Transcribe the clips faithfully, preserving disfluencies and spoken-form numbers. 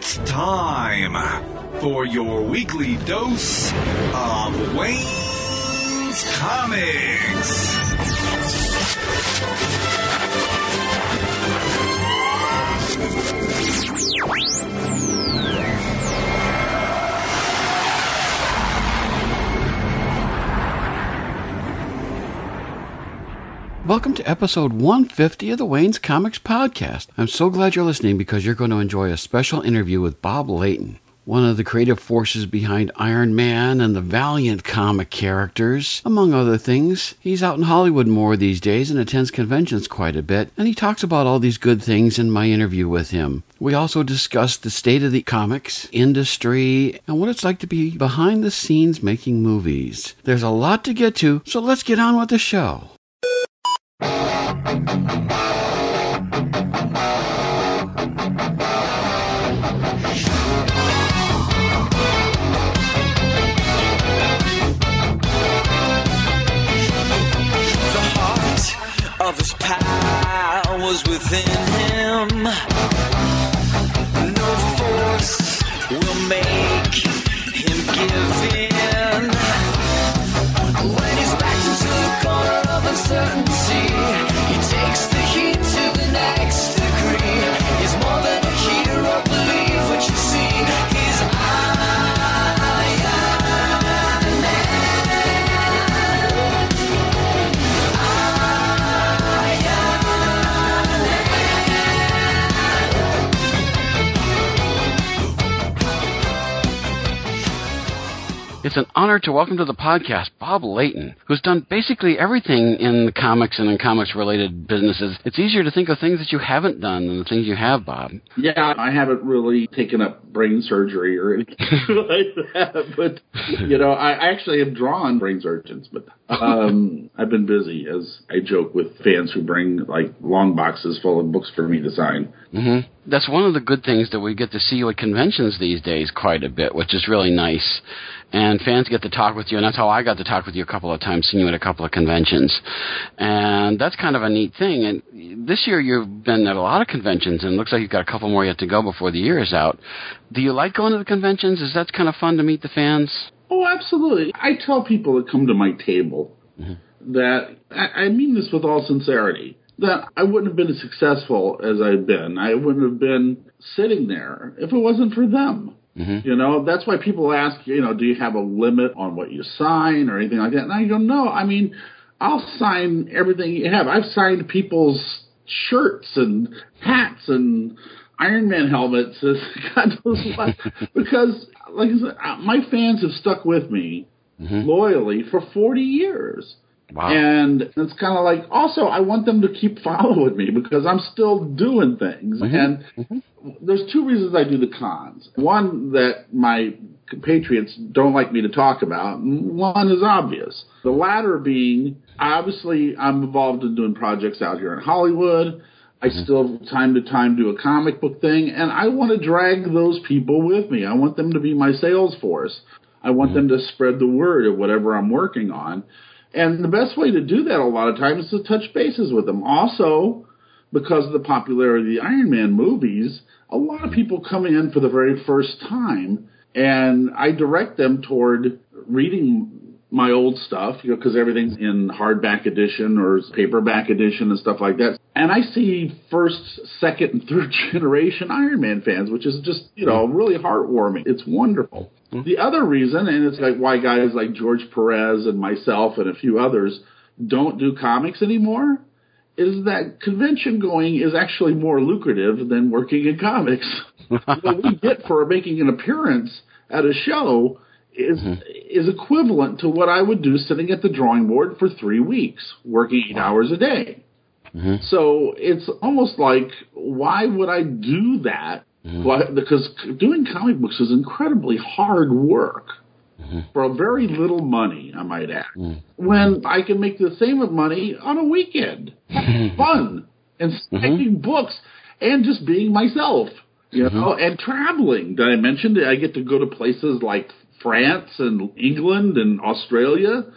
It's time for your weekly dose of Wayne's Comics. Welcome to episode one fifty of the Wayne's Comics podcast. I'm so glad you're listening because you're going to enjoy a special interview with Bob Layton, one of the creative forces behind Iron Man and the Valiant comic characters, among other things. He's out in Hollywood more these days and attends conventions quite a bit, and he talks about all these good things in my interview with him. We also discuss the state of the comics industry and what it's like to be behind the scenes making movies. There's a lot to get to, so let's get on with the show. Of his power was within him. No force will make him give in. When he's backed into the corner of uncertainty, he takes the heat to the next degree. He's more than a hero, believe what you see. He's Iron It's an honor to welcome to the podcast Bob Layton, who's done basically everything in the comics and in comics-related businesses. It's easier to think of things that you haven't done than the things you have, Bob. Yeah, I haven't really taken up brain surgery or anything like that, but, you know, I actually have drawn brain surgeons, but um, I've been busy, as I joke with fans who bring, like, long boxes full of books for me to sign. Mm-hmm. That's one of the good things that we get to see you at conventions these days quite a bit, which is really nice. And fans get to talk with you, and that's how I got to talk with you a couple of times, seeing you at a couple of conventions. And that's kind of a neat thing. And this year you've been at a lot of conventions, and it looks like you've got a couple more yet to go before the year is out. Do you like going to the conventions? Is that kind of fun to meet the fans? Oh, absolutely. I tell people that come to my table mm-hmm. that, I, I mean this with all sincerity, that I wouldn't have been as successful as I've been. I wouldn't have been sitting there if it wasn't for them. Mm-hmm. You know, that's why people ask, you know, do you have a limit on what you sign or anything like that? And I go, no, I mean, I'll sign everything you have. I've signed people's shirts and hats and Iron Man helmets and God knows what. Because, like I said, my fans have stuck with me mm-hmm. loyally for forty years. Wow. And it's kind of like, also, I want them to keep following me because I'm still doing things. Mm-hmm. And mm-hmm. there's two reasons I do the cons. One that my compatriots don't like me to talk about, and one is obvious. The latter being, obviously, I'm involved in doing projects out here in Hollywood. I mm-hmm. still, time to time, do a comic book thing, and I want to drag those people with me. I want them to be my sales force. I want mm-hmm. them to spread the word of whatever I'm working on. And the best way to do that a lot of times is to touch bases with them. Also, because of the popularity of the Iron Man movies, a lot of people come in for the very first time, and I direct them toward reading my old stuff, you know, because everything's in hardback edition or paperback edition and stuff like that. And I see first, second, and third generation Iron Man fans, which is just, you know, really heartwarming. It's wonderful. Mm-hmm. The other reason, and it's like why guys like George Perez and myself and a few others don't do comics anymore, is that convention going is actually more lucrative than working in comics. What we get for making an appearance at a show is mm-hmm. is equivalent to what I would do sitting at the drawing board for three weeks, working eight hours a day. Mm-hmm. So it's almost like, why would I do that? Mm-hmm. Why, because doing comic books is incredibly hard work mm-hmm. for a very little money, I might add. Mm-hmm. When I can make the same money on a weekend, having fun and writing mm-hmm. books and just being myself, you mm-hmm. know, and traveling. Did I mention that I get to go to places like France and England and Australia?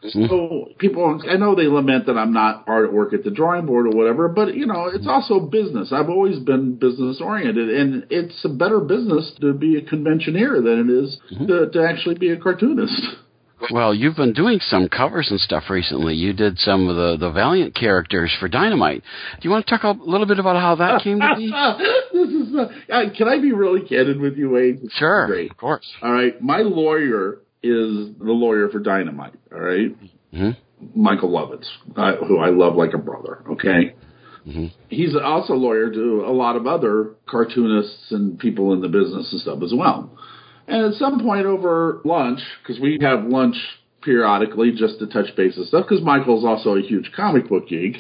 So people, I know they lament that I'm not hard at work at the drawing board or whatever, but, you know, it's also business. I've always been business-oriented, and it's a better business to be a conventioneer than it is mm-hmm. to, to actually be a cartoonist. Well, you've been doing some covers and stuff recently. You did some of the, the Valiant characters for Dynamite. Do you want to talk a little bit about how that came to be? This is uh, can I be really candid with you, Wade? This sure, great. Of course. All right, my lawyer is the lawyer for Dynamite, all right? Mm-hmm. Michael Lovitz, uh, who I love like a brother, okay? Mm-hmm. He's also a lawyer to a lot of other cartoonists and people in the business and stuff as well. And at some point over lunch, because we have lunch periodically just to touch base and stuff, because Michael's also a huge comic book geek.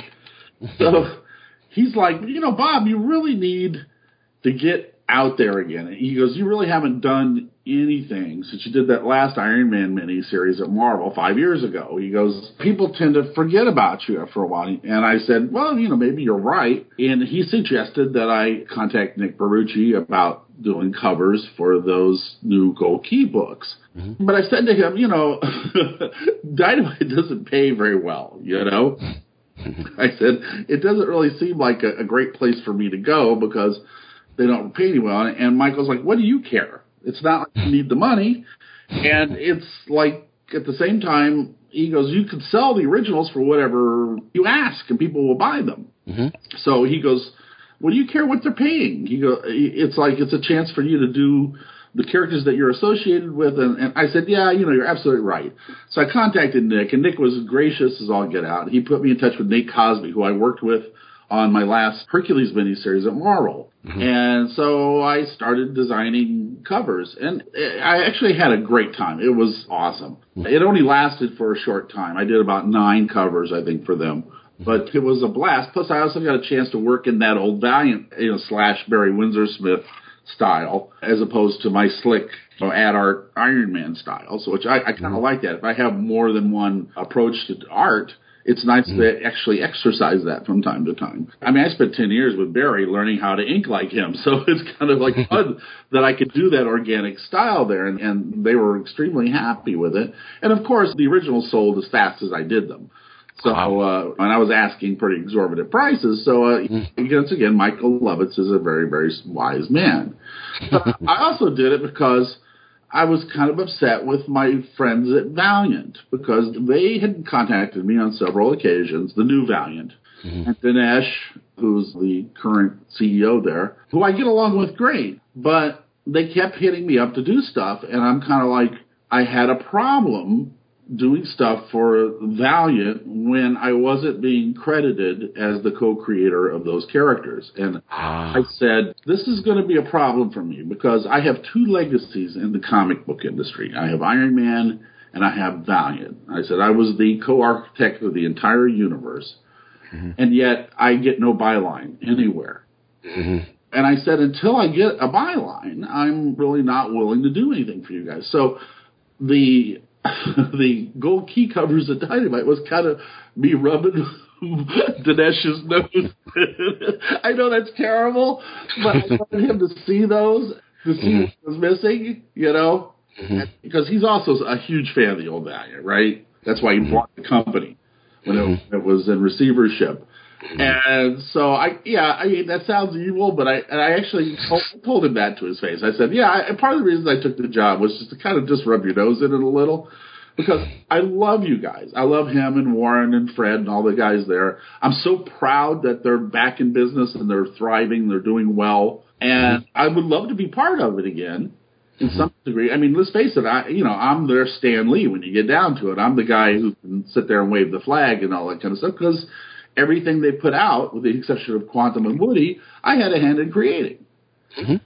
So he's like, you know, Bob, you really need to get out there again. And he goes, you really haven't done anything since you did that last Iron Man miniseries at Marvel five years ago. He goes, people tend to forget about you after a while. And I said, well, you know, maybe you're right. And he suggested that I contact Nick Barucci about doing covers for those new Gold Key books. Mm-hmm. But I said to him, you know, Dynamite doesn't pay very well, you know. I said, it doesn't really seem like a, a great place for me to go because they don't pay me well. And Michael's like, what do you care? It's not like you need the money. And it's like, at the same time, he goes, you could sell the originals for whatever you ask and people will buy them. Mm-hmm. So he goes, what do you care what they're paying? He go, it's like it's a chance for you to do the characters that you're associated with. And, and I said, yeah, you know, you're absolutely right. So I contacted Nick, and Nick was gracious as all get out. He put me in touch with Nate Cosby, who I worked with on my last Hercules miniseries at Marvel. Mm-hmm. And so I started designing covers, and I actually had a great time. It was awesome. Mm-hmm. It only lasted for a short time. I did about nine covers, I think, for them. But it was a blast. Plus, I also got a chance to work in that old Valiant, you know, slash Barry Windsor Smith style, as opposed to my slick, you know, ad art Iron Man style. So, which I, I kind of mm-hmm. like that. If I have more than one approach to art, it's nice mm-hmm. to actually exercise that from time to time. I mean, I spent ten years with Barry learning how to ink like him, so it's kind of like fun that I could do that organic style there, and, and they were extremely happy with it. And of course, the originals sold as fast as I did them. So, uh, and I was asking pretty exorbitant prices. So, uh, mm. once again, Michael Lovitz is a very, very wise man. But I also did it because I was kind of upset with my friends at Valiant, because they had contacted me on several occasions, the new Valiant, mm-hmm. and Dinesh, who's the current C E O there, who I get along with great, but they kept hitting me up to do stuff, and I'm kind of like, I had a problem doing stuff for Valiant when I wasn't being credited as the co-creator of those characters. And I said, this is going to be a problem for me because I have two legacies in the comic book industry. I have Iron Man and I have Valiant. I said, I was the co-architect of the entire universe, mm-hmm. and yet I get no byline anywhere. Mm-hmm. And I said, until I get a byline, I'm really not willing to do anything for you guys. So the the Gold Key covers of Dynamite was kind of me rubbing Dinesh's nose. I know that's terrible, but I wanted him to see those, to see mm-hmm. what was missing, you know, mm-hmm. because he's also a huge fan of the old Valiant, right? That's why he mm-hmm. bought the company when mm-hmm. it, it was in receivership. And so, I yeah, I mean, that sounds evil, but I and I actually told, told him that to his face. I said, yeah, I, part of the reason I took the job was just to kind of just rub your nose in it a little, because I love you guys. I love him and Warren and Fred and all the guys there. I'm so proud that they're back in business and they're thriving, they're doing well, and I would love to be part of it again in some degree. I mean, let's face it, I, you know, I'm their Stan Lee when you get down to it. I'm the guy who can sit there and wave the flag and all that kind of stuff, because everything they put out, with the exception of Quantum and Woody, I had a hand in creating. Mm-hmm.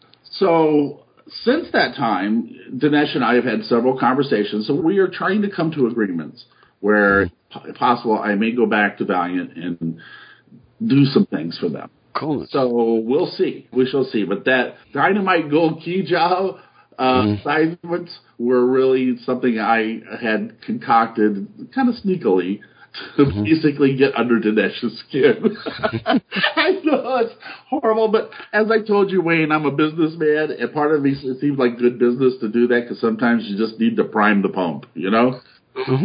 So since that time, Dinesh and I have had several conversations. So we are trying to come to agreements where, if possible, I may go back to Valiant and do some things for them. Cool. So we'll see. We shall see. But that Dynamite Gold Key job uh, mm-hmm. assignments were really something I had concocted kind of sneakily to mm-hmm. basically get under Dinesh's skin. I know it's horrible, but as I told you, Wayne, I'm a businessman, and part of me it seems like good business to do that, because sometimes you just need to prime the pump, you know? Mm-hmm.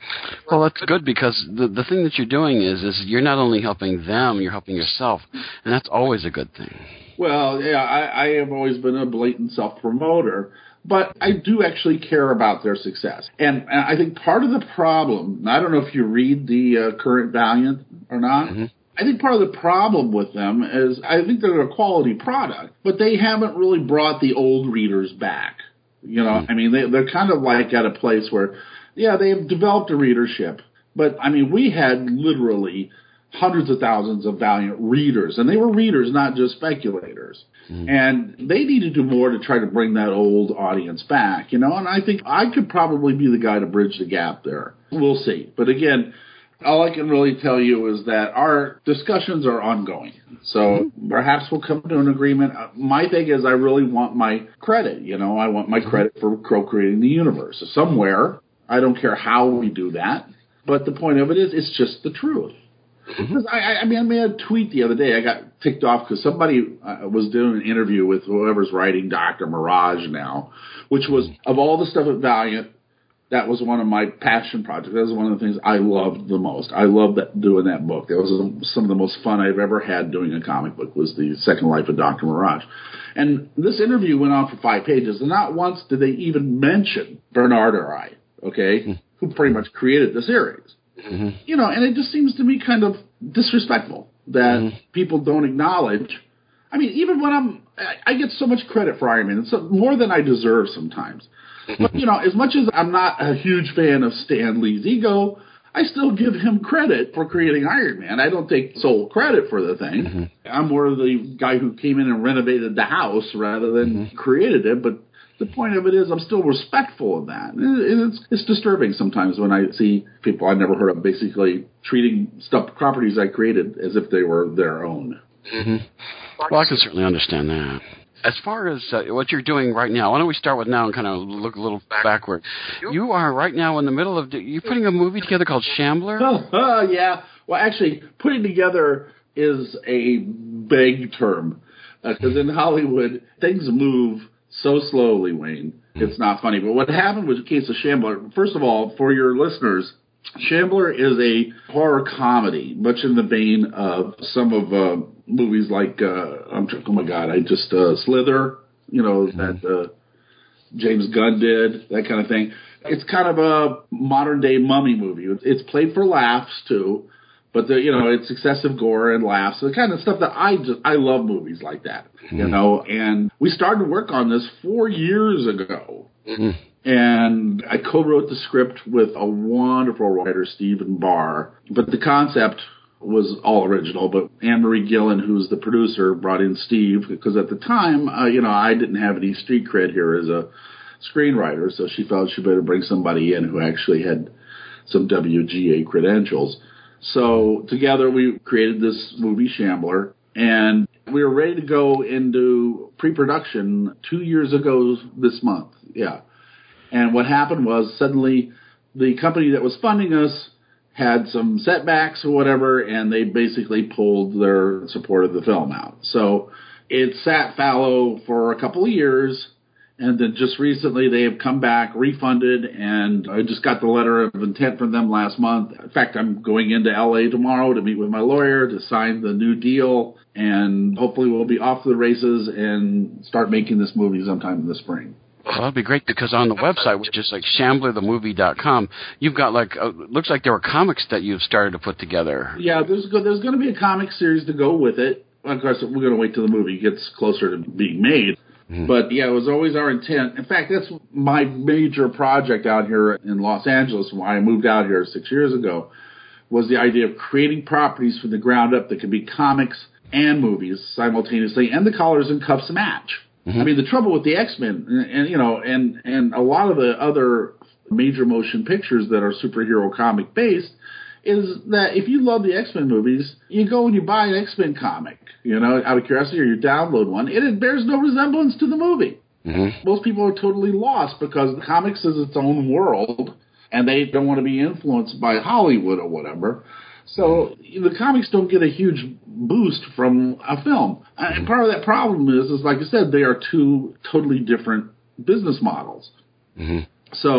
Well, that's good because the the thing that you're doing is is you're not only helping them, you're helping yourself, and that's always a good thing. Well, yeah, I, I have always been a blatant self-promoter, but I do actually care about their success. And, and I think part of the problem, I don't know if you read the uh, current Valiant or not, mm-hmm. I think part of the problem with them is I think they're a quality product, but they haven't really brought the old readers back. You know, mm-hmm. I mean, they, they're kind of like at a place where, yeah, they have developed a readership, but, I mean, we had literally hundreds of thousands of Valiant readers, and they were readers, not just speculators. Mm. And they need to do more to try to bring that old audience back, you know, and I think I could probably be the guy to bridge the gap there. We'll see. But again, all I can really tell you is that our discussions are ongoing. So mm-hmm. perhaps we'll come to an agreement. My thing is I really want my credit, you know, I want my credit for co-creating the universe. Somewhere, I don't care how we do that, but the point of it is it's just the truth. Because I, I mean, I made a tweet the other day. I got ticked off because somebody uh, was doing an interview with whoever's writing Doctor Mirage now, which was, of all the stuff at Valiant, that was one of my passion projects. That was one of the things I loved the most. I loved that, doing that book. That was some of the most fun I've ever had doing a comic book was the Second Life of Doctor Mirage. And this interview went on for five pages, and not once did they even mention Bernard or I, okay, who pretty much created the series. Mm-hmm. You know, and it just seems to me kind of disrespectful that mm-hmm. people don't acknowledge. I mean, even when I'm, I, I get so much credit for Iron Man. It's more than I deserve sometimes. But, you know, as much as I'm not a huge fan of Stan Lee's ego, I still give him credit for creating Iron Man. I don't take sole credit for the thing. Mm-hmm. I'm more of the guy who came in and renovated the house rather than mm-hmm. created it. But the point of it is I'm still respectful of that. It's, it's disturbing sometimes when I see people I've never heard of basically treating stuff, properties I created as if they were their own. Mm-hmm. Well, I can certainly understand that. As far as uh, what you're doing right now, why don't we start with now and kind of look a little backward. You are right now in the middle of, you're putting a movie together called Shambler? Oh, uh, yeah. Well, actually, putting together is a vague term because uh, in Hollywood, things move so slowly, Wayne. It's not funny. But what happened was a case of Shambler. First of all, for your listeners, Shambler is a horror comedy, much in the vein of some of uh, movies like, uh, I'm, oh my God, I just, uh, Slither, you know, mm-hmm. that uh, James Gunn did, that kind of thing. It's kind of a modern-day mummy movie. It's played for laughs, too. But, the, you know, it's excessive gore and laughs, the kind of stuff that I just, I love movies like that, mm-hmm. you know. And we started to work on this four years ago. Mm-hmm. And I co-wrote the script with a wonderful writer, Stephen Barr. But the concept was all original. But Anne-Marie Gillen, who's the producer, brought in Steve. Because at the time, uh, you know, I didn't have any street cred here as a screenwriter. So she felt she better bring somebody in who actually had some W G A credentials. So together we created this movie, Shambler, and we were ready to go into pre-production two years ago this month. Yeah. And what happened was suddenly the company that was funding us had some setbacks or whatever, and they basically pulled their support of the film out. So it sat fallow for a couple of years. And then just recently they have come back, refunded, and I just got the letter of intent from them last month. In fact, I'm going into L A tomorrow to meet with my lawyer to sign the new deal, and hopefully we'll be off to the races and start making this movie sometime in the spring. Well, that'd be great because on the website, which is like shambler the movie dot com, you've got like, uh, looks like there were comics that you've started to put together. Yeah, there's, there's going to be a comic series to go with it. Of course, we're going to wait till the movie gets closer to being made. Mm-hmm. But, yeah, it was always our intent. In fact, that's my major project out here in Los Angeles, when I moved out here six years ago, was the idea of creating properties from the ground up that could be comics and movies simultaneously, and the collars and cuffs match. Mm-hmm. I mean, the trouble with the X-Men, and, and you know, and, and a lot of the other major motion pictures that are superhero comic-based, is that if you love the X-Men movies, you go and you buy an X-Men comic, you know, out of curiosity, or you download one, and it bears no resemblance to the movie. Mm-hmm. Most people are totally lost because the comics is its own world, and they don't want to be influenced by Hollywood or whatever. So the comics don't get a huge boost from a film. And part of that problem is, is like I said, they are two totally different business models. Mm-hmm. So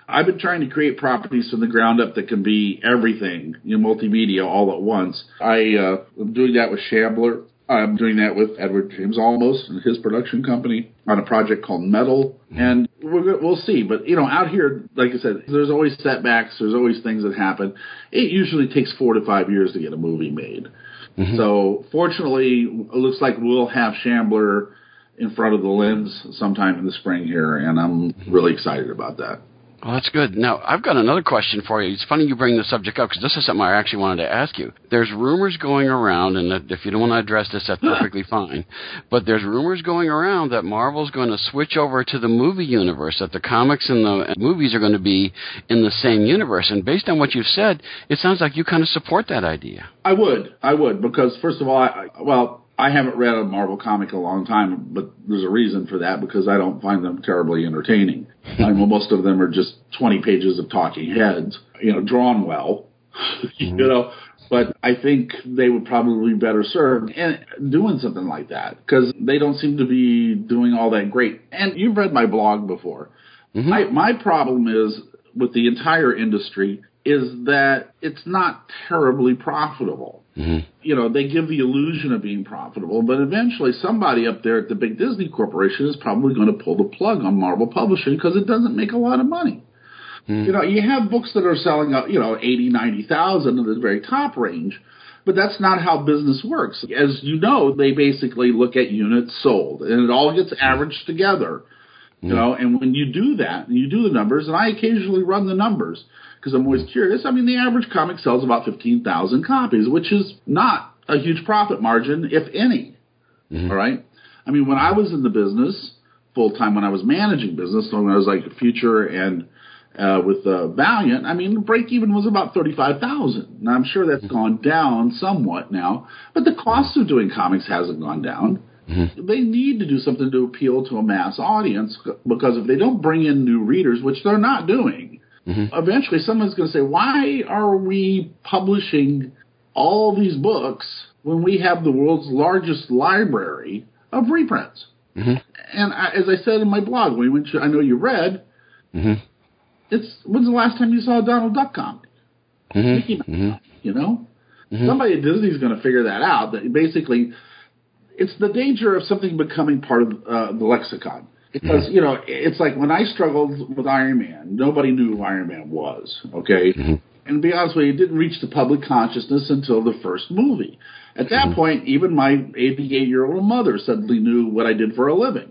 I've been trying to create properties from the ground up that can be everything, you know, multimedia all at once. I, uh, I'm doing that with Shambler. I'm doing that with Edward James Olmos and his production company on a project called Metal. And we're, we'll see. But, you know, out here, like I said, there's always setbacks. There's always things that happen. It usually takes four to five years to get a movie made. Mm-hmm. So, fortunately, it looks like we'll have Shambler in front of the lens sometime in the spring here, and I'm really excited about that. Well, that's good. Now, I've got another question for you. It's funny you bring the subject up because this is something I actually wanted to ask you. There's rumors going around, and if you don't want to address this, that's perfectly fine. But there's rumors going around that Marvel's going to switch over to the movie universe, that the comics and the movies are going to be in the same universe. And based on what you've said, it sounds like you kind of support that idea. I would. I would because, first of all, I, well... I haven't read a Marvel comic in a long time, but there's a reason for that because I don't find them terribly entertaining. I mean, most of them are just twenty pages of talking heads, you know, drawn well, you know. But I think they would probably be better served in doing something like that because they don't seem to be doing all that great. And you've read my blog before. Mm-hmm. I, my problem is with the entire industry is that it's not terribly profitable. Mm-hmm. You know, they give the illusion of being profitable, but eventually somebody up there at the big Disney Corporation is probably going to pull the plug on Marvel Publishing because it doesn't make a lot of money. Mm-hmm. You know, you have books that are selling, you know, eighty, ninety thousand at the very top range, but that's not how business works. As you know, they basically look at units sold, and it all gets averaged together. You know, and when you do that, and you do the numbers, and I occasionally run the numbers, because I'm always curious. I mean, the average comic sells about fifteen thousand copies, which is not a huge profit margin, if any. Mm-hmm. All right? I mean, when I was in the business, full-time, when I was managing business, when I was like Future and uh, with uh, Valiant, I mean, the break-even was about thirty-five thousand. Now, I'm sure that's mm-hmm. gone down somewhat now, but the cost of doing comics hasn't gone down. Mm-hmm. They need to do something to appeal to a mass audience because if they don't bring in new readers, which they're not doing, mm-hmm. eventually someone's going to say, why are we publishing all these books when we have the world's largest library of reprints? Mm-hmm. And I, as I said in my blog, when we went to, I know you read, mm-hmm. it's when's the last time you saw a Donald Duck comic? Mm-hmm. Mickey Mouse, mm-hmm. you know? Mm-hmm. Somebody at Disney's going to figure that out, that basically... It's the danger of something becoming part of uh, the lexicon. Because, mm-hmm. you know, it's like when I struggled with Iron Man, nobody knew who Iron Man was, okay? Mm-hmm. And to be honest with you, it didn't reach the public consciousness until the first movie. At that mm-hmm. point, even my eighty-eight-year-old mother suddenly knew what I did for a living.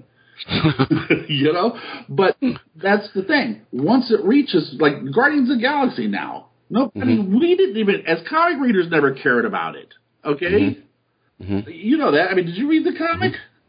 You know? But that's the thing. Once it reaches, like Guardians of the Galaxy now, no, mm-hmm. I mean, we didn't even, as comic readers, never cared about it, okay? Mm-hmm. Mm-hmm. You know that. I mean, did you read the comic?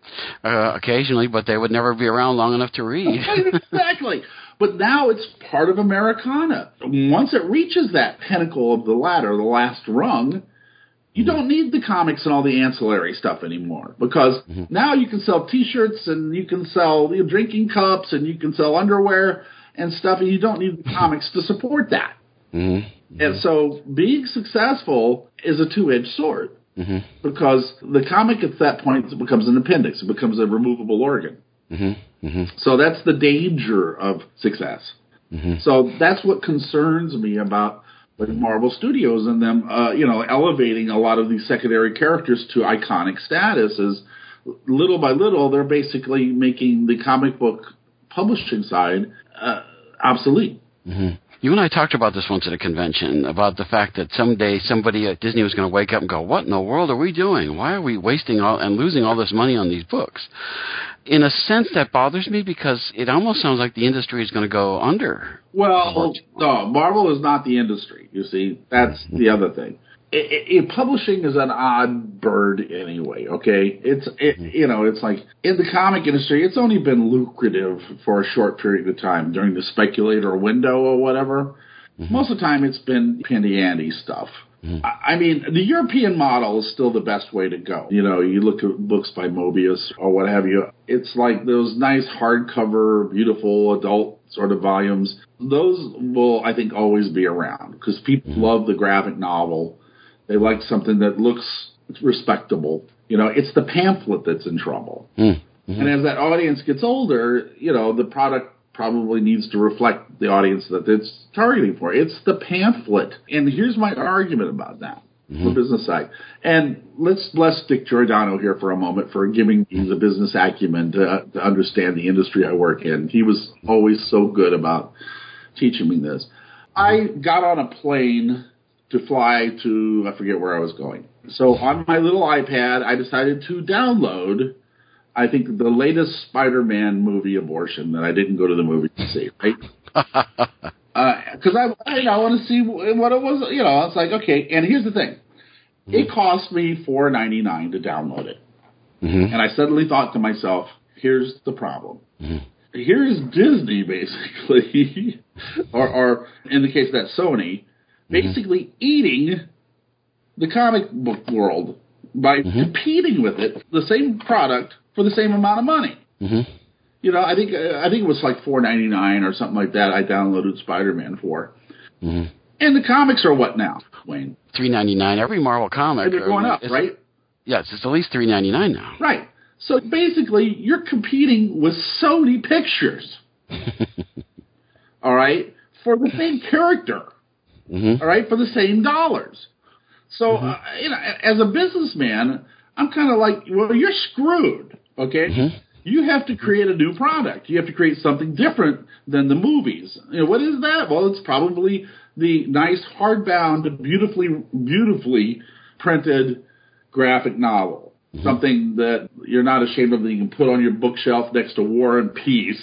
Uh, occasionally, but they would never be around long enough to read. Exactly. But now it's part of Americana. Once it reaches that pinnacle of the ladder, the last rung, you mm-hmm. don't need the comics and all the ancillary stuff anymore because mm-hmm. now you can sell T-shirts and you can sell you know, drinking cups and you can sell underwear and stuff, and you don't need the comics to support that. Mm-hmm. And so being successful is a two-edged sword. Mm-hmm. Because the comic at that point becomes an appendix. It becomes a removable organ. Mm-hmm. Mm-hmm. So that's the danger of success. Mm-hmm. So that's what concerns me about like Marvel Studios and them, uh, you know, elevating a lot of these secondary characters to iconic status. Is little by little, they're basically making the comic book publishing side uh, obsolete. Mm-hmm. You and I talked about this once at a convention, about the fact that someday somebody at Disney was going to wake up and go, what in the world are we doing? Why are we wasting all and losing all this money on these books? In a sense, that bothers me because it almost sounds like the industry is going to go under. Well, no, Marvel is not the industry, you see. That's the other thing. It, it, publishing is an odd bird anyway, okay? It's, it, you know, it's like in the comic industry, it's only been lucrative for a short period of time during the speculator window or whatever. Mm-hmm. Most of the time it's been pandy-andy stuff. Mm-hmm. I, I mean, the European model is still the best way to go. You know, you look at books by Mobius or what have you. It's like those nice hardcover, beautiful adult sort of volumes. Those will, I think, always be around because people mm-hmm. love the graphic novel. They like something that looks respectable. You know, it's the pamphlet that's in trouble. Mm-hmm. And as that audience gets older, you know, the product probably needs to reflect the audience that it's targeting for. It's the pamphlet. And here's my argument about that. Mm-hmm. The business side. And let's bless Dick Giordano here for a moment for giving me the business acumen to, to understand the industry I work in. He was always so good about teaching me this. I got on a plane to fly to, I forget where I was going. So on my little iPad, I decided to download, I think, the latest Spider-Man movie, Abortion, that I didn't go to the movie to see, right? Because uh, I, I, I want to see what it was, you know. It's like, okay, and here's the thing. Mm-hmm. It cost me four ninety-nine to download it. Mm-hmm. And I suddenly thought to myself, here's the problem. Mm-hmm. Here's Disney, basically, or, or in the case of that, Sony, basically mm-hmm. eating the comic book world by mm-hmm. competing with it, the same product, for the same amount of money. Mm-hmm. You know, I think I think it was like four ninety-nine or something like that. I downloaded Spider-Man for, mm-hmm. and the comics are what now, Wayne? three ninety-nine. Every Marvel comic. And they're going up, right? Yes, it's at least three ninety-nine now. Right. So basically, you're competing with Sony Pictures. All right, for the same character. Mm-hmm. All right, for the same dollars. So mm-hmm. uh, you know, as a businessman, I'm kind of like, well, you're screwed. Okay. Mm-hmm. You have to create a new product. You have to create something different than the movies. You know, what is that? Well, it's probably the nice hardbound, beautifully, beautifully printed graphic novel. Mm-hmm. Something that you're not ashamed of that you can put on your bookshelf next to War and Peace.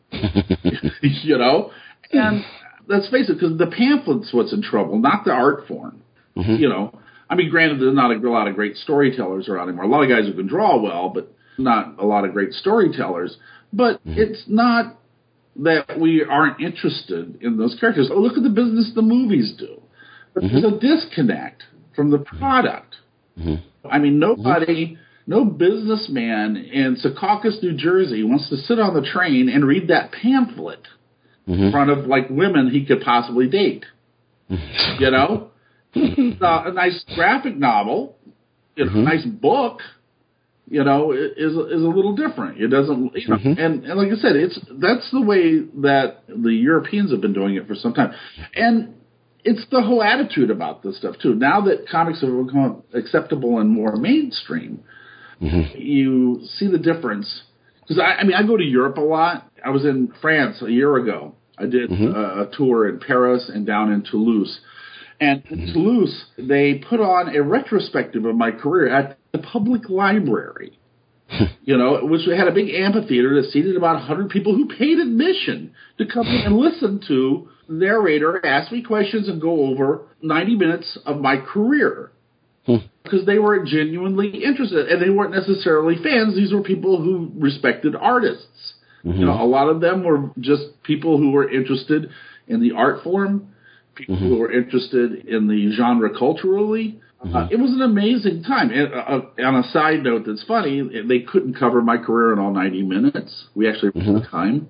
You know? And let's face it, because the pamphlet's what's in trouble, not the art form. Mm-hmm. You know? I mean, granted, there's not a lot of great storytellers around anymore. A lot of guys who can draw well, but not a lot of great storytellers. But mm-hmm. it's not that we aren't interested in those characters. Oh, look at the business the movies do. But mm-hmm. there's a disconnect from the product. Mm-hmm. I mean, nobody, mm-hmm. no businessman in Secaucus, New Jersey wants to sit on the train and read that pamphlet mm-hmm. in front of, like, women he could possibly date. Mm-hmm. You know? uh, a nice graphic novel, you know, mm-hmm. a nice book, you know, is is a little different. It doesn't, you know, mm-hmm. and, and like I said, it's that's the way that the Europeans have been doing it for some time, and it's the whole attitude about this stuff too. Now that comics have become acceptable and more mainstream, mm-hmm. you see the difference. Because I, I mean, I go to Europe a lot. I was in France a year ago. I did mm-hmm. a, a tour in Paris and down in Toulouse. And in mm-hmm. Toulouse, they put on a retrospective of my career at the public library, you know, which had a big amphitheater that seated about one hundred people who paid admission to come in and listen to the narrator ask me questions and go over ninety minutes of my career. Because they were genuinely interested, and they weren't necessarily fans. These were people who respected artists. Mm-hmm. You know, a lot of them were just people who were interested in the art form, people mm-hmm. who were interested in the genre culturally. Mm-hmm. Uh, it was an amazing time. And uh, on a side note that's funny, they couldn't cover my career in all ninety minutes. We actually ran out of time.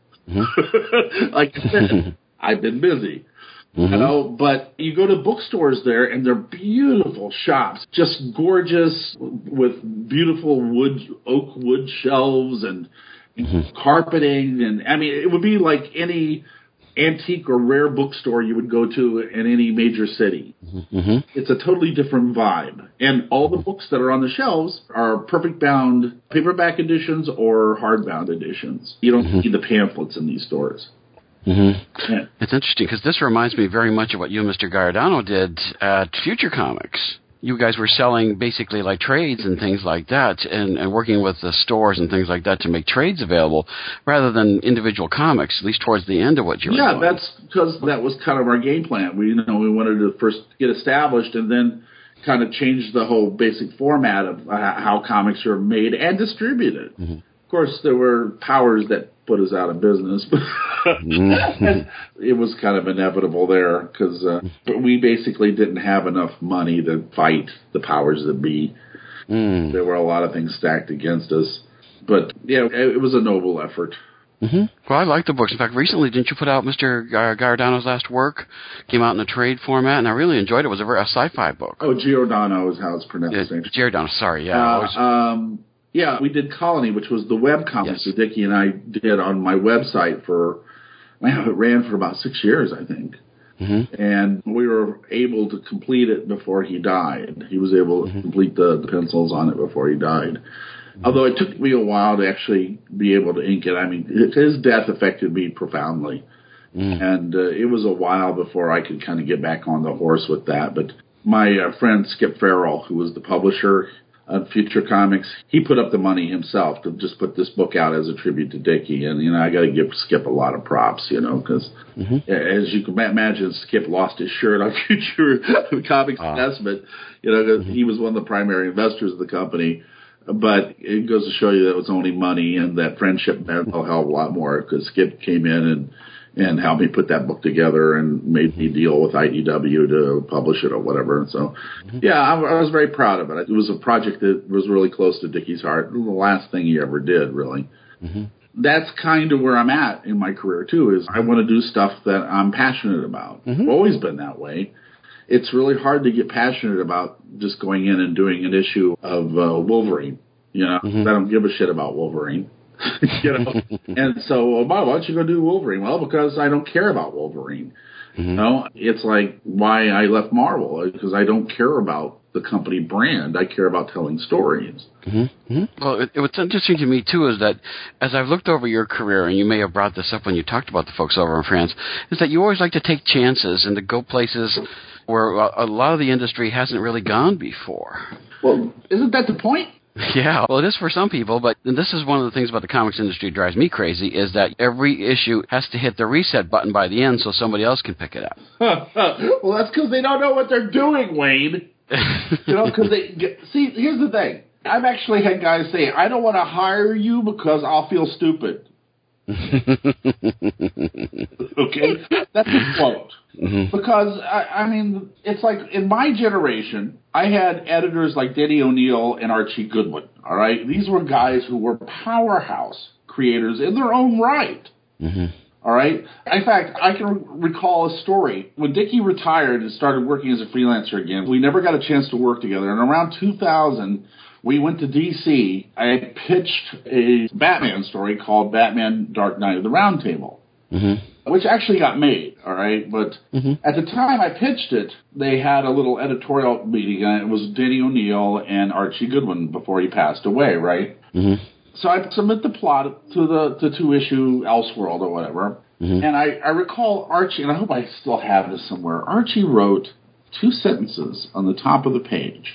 Mm-hmm. Like I said, I've been busy. Mm-hmm. You know, but you go to bookstores there, and they're beautiful shops, just gorgeous, with beautiful wood, oak wood shelves and mm-hmm. carpeting. And I mean, it would be like any antique or rare bookstore you would go to in any major city. Mm-hmm. It's a totally different vibe. And all the books that are on the shelves are perfect bound paperback editions or hardbound editions. You don't mm-hmm. see the pamphlets in these stores. Mm-hmm. Yeah. It's interesting because this reminds me very much of what you and Mister Giordano did at Future Comics. You guys were selling basically like trades and things like that, and, and working with the stores and things like that to make trades available rather than individual comics, at least towards the end of what you were yeah, doing. Yeah, that's because that was kind of our game plan. We, you know, we wanted to first get established and then kind of change the whole basic format of uh, how comics are made and distributed. Mm-hmm. Of course, there were powers that put us out of business, but mm-hmm. it was kind of inevitable there because uh, we basically didn't have enough money to fight the powers that be. Mm. There were a lot of things stacked against us, but yeah, it was a noble effort. Mm-hmm. Well, I like the books. In fact, recently, didn't you put out Mister Giordano's last work? Came out in a trade format, and I really enjoyed it. It was a, very, a sci-fi book. Oh, Giordano is how it's pronounced. Yeah, Giordano, sorry, yeah. Uh, um, Yeah, we did Colony, which was the web comics Yes. that Dickie and I did on my website for, man, it ran for about six years, I think. Mm-hmm. And we were able to complete it before he died. He was able to mm-hmm. complete the, the pencils on it before he died. Mm-hmm. Although it took me a while to actually be able to ink it. I mean, his death affected me profoundly. Mm. And uh, it was a while before I could kind of get back on the horse with that. But my uh, friend Skip Farrell, who was the publisher of Future Comics, he put up the money himself to just put this book out as a tribute to Dickie. And, you know, I got to give Skip a lot of props, you know, because mm-hmm. as you can imagine, Skip lost his shirt on Future Comics uh. investment, you know, because mm-hmm. he was one of the primary investors of the company. But it goes to show you that it was only money, and that friendship meant a hell of a lot more, because Skip came in and and helped me put that book together and made me deal with I D W to publish it or whatever. And so, mm-hmm. yeah, I, I was very proud of it. It was a project that was really close to Dickie's heart. The last thing he ever did, really. Mm-hmm. That's kind of where I'm at in my career, too, is I want to do stuff that I'm passionate about. Mm-hmm. I've always been that way. It's really hard to get passionate about just going in and doing an issue of uh, Wolverine. You know, mm-hmm. I don't give a shit about Wolverine. you know, and so, well, why don't you go do Wolverine? Well, because I don't care about Wolverine. Mm-hmm. You know, it's like why I left Marvel, because I don't care about the company brand. I care about telling stories. Mm-hmm. Mm-hmm. Well, it, what's interesting to me, too, is that as I've looked over your career, and you may have brought this up when you talked about the folks over in France, is that you always like to take chances and to go places where a lot of the industry hasn't really gone before. Well, isn't that the point? Yeah, well, it is for some people, but this is one of the things about the comics industry that drives me crazy, is that every issue has to hit the reset button by the end so somebody else can pick it up. Well, that's because they don't know what they're doing, Wayne. You know, because they get, see, here's the thing. I've actually had guys say, I don't want to hire you because I'll feel stupid. Okay? That's a quote. Mm-hmm. Because, I, I mean, it's like in my generation, I had editors like Denny O'Neil and Archie Goodwin, all right? These were guys who were powerhouse creators in their own right, mm-hmm. all right? In fact, I can recall a story. When Dickie retired and started working as a freelancer again, we never got a chance to work together. And around two thousand, we went to D C. I pitched a Batman story called Batman Dark Knight of the Round Table. Mm-hmm. Which actually got made, all right? But mm-hmm. at the time I pitched it, they had a little editorial meeting, and it was Denny O'Neil and Archie Goodwin before he passed away, right? Mm-hmm. So I submit the plot to the to two-issue Elseworld or whatever, mm-hmm. and I, I recall Archie, and I hope I still have this somewhere, Archie wrote two sentences on the top of the page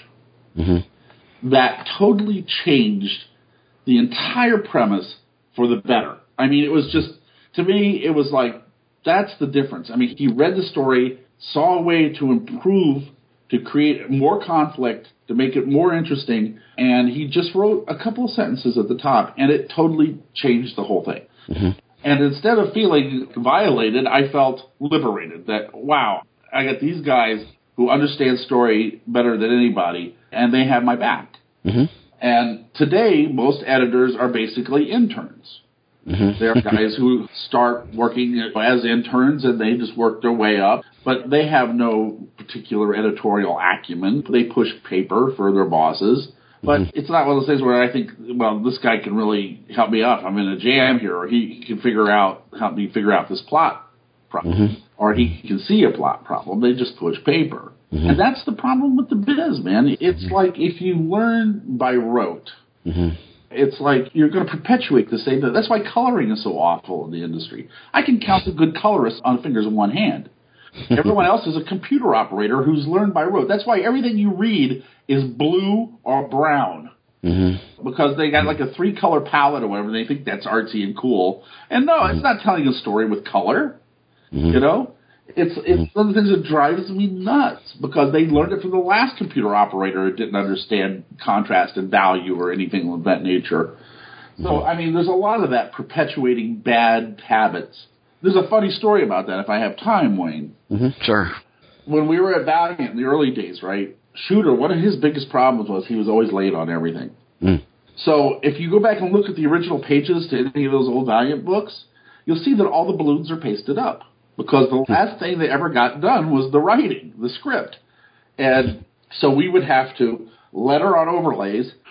mm-hmm. that totally changed the entire premise for the better. I mean, it was just... To me, it was like, that's the difference. I mean, he read the story, saw a way to improve, to create more conflict, to make it more interesting, and he just wrote a couple of sentences at the top, and it totally changed the whole thing. Mm-hmm. And instead of feeling violated, I felt liberated, that, wow, I got these guys who understand story better than anybody, and they have my back. Mm-hmm. And today, most editors are basically interns. Mm-hmm. There are guys who start working as interns and they just work their way up, but they have no particular editorial acumen. They push paper for their bosses, but mm-hmm. it's not one of those things where I think, well, this guy can really help me out. I'm in a jam here, or he can figure out, help me figure out this plot problem, mm-hmm. or he can see a plot problem. They just push paper. Mm-hmm. And that's the problem with the biz, man. It's mm-hmm. like if you learn by rote, mm-hmm. it's like you're going to perpetuate the same thing. That's why coloring is so awful in the industry. I can count the good colorists on the fingers of one hand. Everyone else is a computer operator who's learned by rote. That's why everything you read is blue or brown. Mm-hmm. Because they got like a three-color palette or whatever. They think that's artsy and cool. And no, mm-hmm. it's not telling a story with color. Mm-hmm. You know? It's it's one of the things that drives me nuts because they learned it from the last computer operator who didn't understand contrast and value or anything of that nature. So, I mean, there's a lot of that perpetuating bad habits. There's a funny story about that if I have time, Wayne. Mm-hmm. Sure. When we were at Valiant in the early days, right, Shooter, one of his biggest problems was he was always late on everything. Mm. So if you go back and look at the original pages to any of those old Valiant books, you'll see that all the balloons are pasted up. Because the last thing that ever got done was the writing, the script. And so we would have to letter on overlays,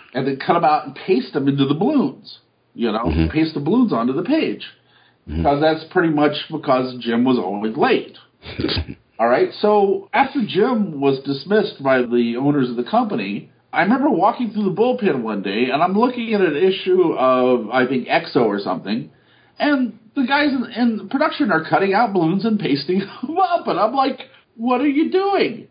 and then cut them out and paste them into the balloons. You know, Mhm. paste the balloons onto the page. Because that's pretty much because Jim was always late. All right, so after Jim was dismissed by the owners of the company, I remember walking through the bullpen one day, and I'm looking at an issue of, I think, X O or something, and the guys in, in production are cutting out balloons and pasting them up, and I'm like, what are you doing?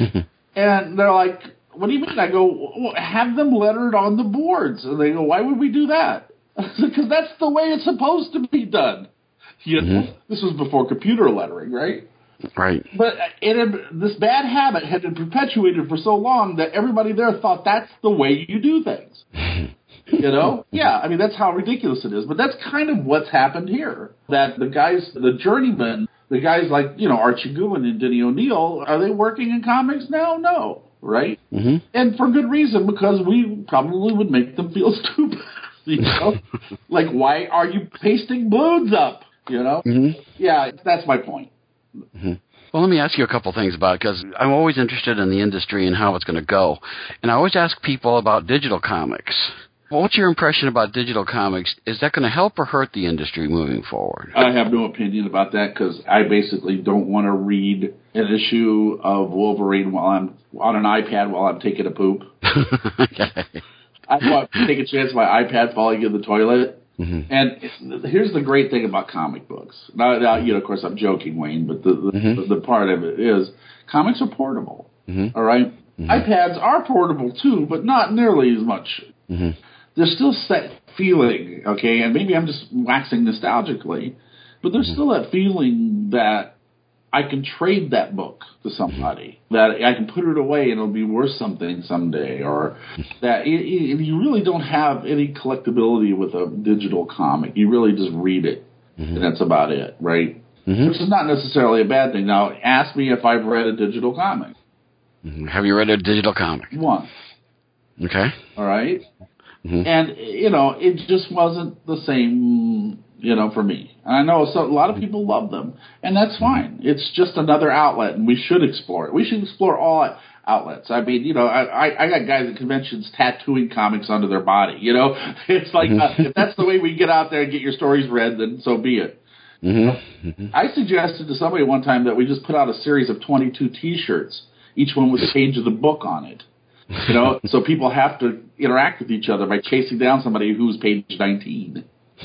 And they're like, what do you mean? I go, well, have them lettered on the boards. And they go, why would we do that? Because that's the way it's supposed to be done. You know, Mhm. This was before computer lettering, right? Right. But it had, this bad habit had been perpetuated for so long that everybody there thought that's the way you do things. You know? Yeah, I mean, that's how ridiculous it is. But that's kind of what's happened here. That the guys, the journeymen, the guys like, you know, Archie Goodwin and Denny O'Neil, are they working in comics now? No, right? Mhm. And for good reason, because we probably would make them feel stupid. You know? Like, why are you pasting balloons up? You know? Mhm. Yeah, that's my point. Mhm. Well, let me ask you a couple things about it, because I'm always interested in the industry and how it's going to go. And I always ask people about digital comics. Well, what's your impression about digital comics? Is that going to help or hurt the industry moving forward? I have no opinion about that because I basically don't want to read an issue of Wolverine while I'm on an iPad while I'm taking a poop. Okay. I want to take a chance of my iPad falling in the toilet. Mhm. And here's the great thing about comic books. Now, now you know, of course, I'm joking, Wayne, but the the, Mhm. the, the part of it is comics are portable. Mhm. All right? Mhm. iPads are portable too, but not nearly as much. Mhm. There's still that feeling, okay, and maybe I'm just waxing nostalgically, but there's still that feeling that I can trade that book to somebody, that I can put it away and it'll be worth something someday, or that it, it, you really don't have any collectability with a digital comic. You really just read it, and that's about it, right? Mhm. Which is not necessarily a bad thing. Now, ask me if I've read a digital comic. Mhm. Have you read a digital comic? Once, Okay. all right? Mhm. And, you know, it just wasn't the same, you know, for me. And I know so, a lot of people love them, and that's fine. It's just another outlet, and we should explore it. We should explore all outlets. I mean, you know, I, I, I got guys at conventions tattooing comics onto their body, you know. It's like, uh, if that's the way we get out there and get your stories read, then so be it. Mhm. Mhm. I suggested to somebody one time that we just put out a series of twenty-two T-shirts, each one with a page of the book on it. You know, so people have to interact with each other by chasing down somebody who's page nineteen.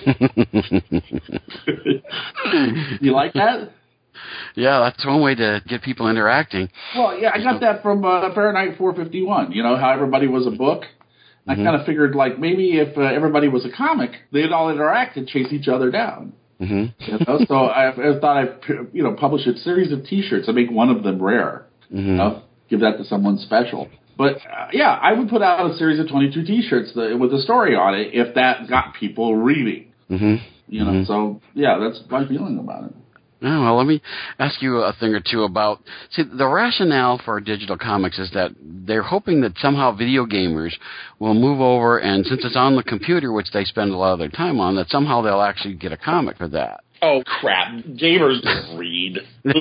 You like that? Yeah, that's one way to get people interacting. Well, yeah, I got that from uh, Fahrenheit four fifty-one. You know, how everybody was a book. I Mhm. kind of figured, like, maybe if uh, everybody was a comic, they'd all interact and chase each other down. Mhm. You know, so I, I thought I'd, you know, publish a series of T-shirts and make one of them rare. Mhm. You know, give that to someone special. But, uh, yeah, I would put out a series of twenty-two T-shirts that, with a story on it if that got people reading. Mhm. You know, Mhm. so, yeah, that's my feeling about it. Oh, well, let me ask you a thing or two about, see, the rationale for digital comics is that they're hoping that somehow video gamers will move over, and since it's on the computer, which they spend a lot of their time on, that somehow they'll actually get a comic for that. Oh, crap. Gamers don't read.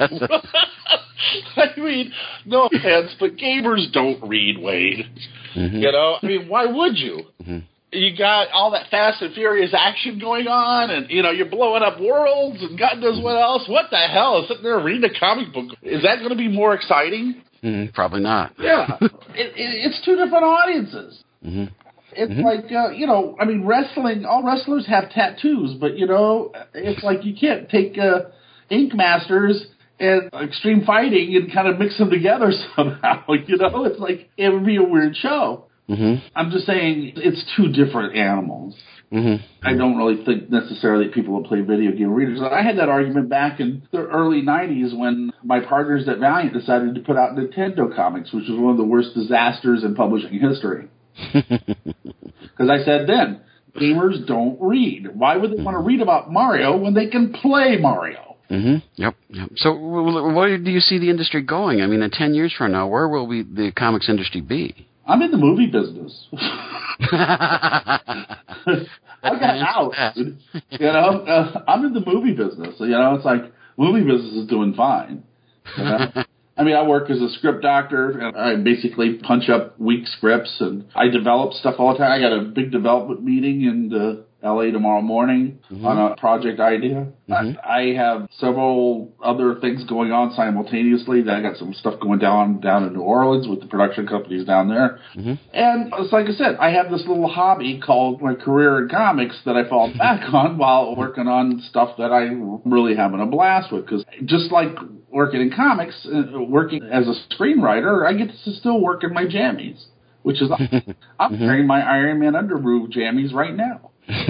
I mean, no offense, but gamers don't read, Wade. Mhm. You know? I mean, why would you? Mhm. You got all that Fast and Furious action going on, and, you know, you're blowing up worlds, and God knows what else. What the hell is sitting there reading a comic book? Is that going to be more exciting? Mhm. Probably not. Yeah, it, it, it's two different audiences. Mhm. It's Mhm. like, uh, you know, I mean, wrestling, all wrestlers have tattoos, but, you know, it's like you can't take uh, Ink Masters and Extreme Fighting and kind of mix them together somehow, you know? It's like, it would be a weird show. Mhm. I'm just saying it's two different animals. Mhm. I don't really think necessarily that people will play video game readers. I had that argument back in the early nineties when my partners at Valiant decided to put out Nintendo comics, which was one of the worst disasters in publishing history. Because I said then, gamers don't read. Why would they want to read about Mario when they can play Mario? Mm-hmm. Yep. Yep. So, w- where do you see the industry going? I mean, in ten years from now, where will we, the comics industry be? I'm in the movie business. I got out. Dude. You know, uh, I'm in the movie business. You know, it's like movie business is doing fine. You know? I mean, I work as a script doctor, and I basically punch up weak scripts, and I develop stuff all the time. I got a big development meeting in uh, L A tomorrow morning mm-hmm. on a project idea. Mm-hmm. I, I have several other things going on simultaneously. I got some stuff going down down in New Orleans with the production companies down there. Mm-hmm. And it's like I said, I have this little hobby called my career in comics that I fall back on while working on stuff that I'm really having a blast with. Because just like working in comics, uh, working as a screenwriter, I get to still work in my jammies, which is I'm mm-hmm. wearing my Iron Man Undergroove jammies right now.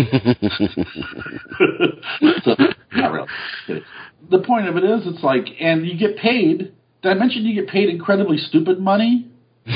So, not really. The point of it is, it's like, and you get paid. Did I mention you get paid incredibly stupid money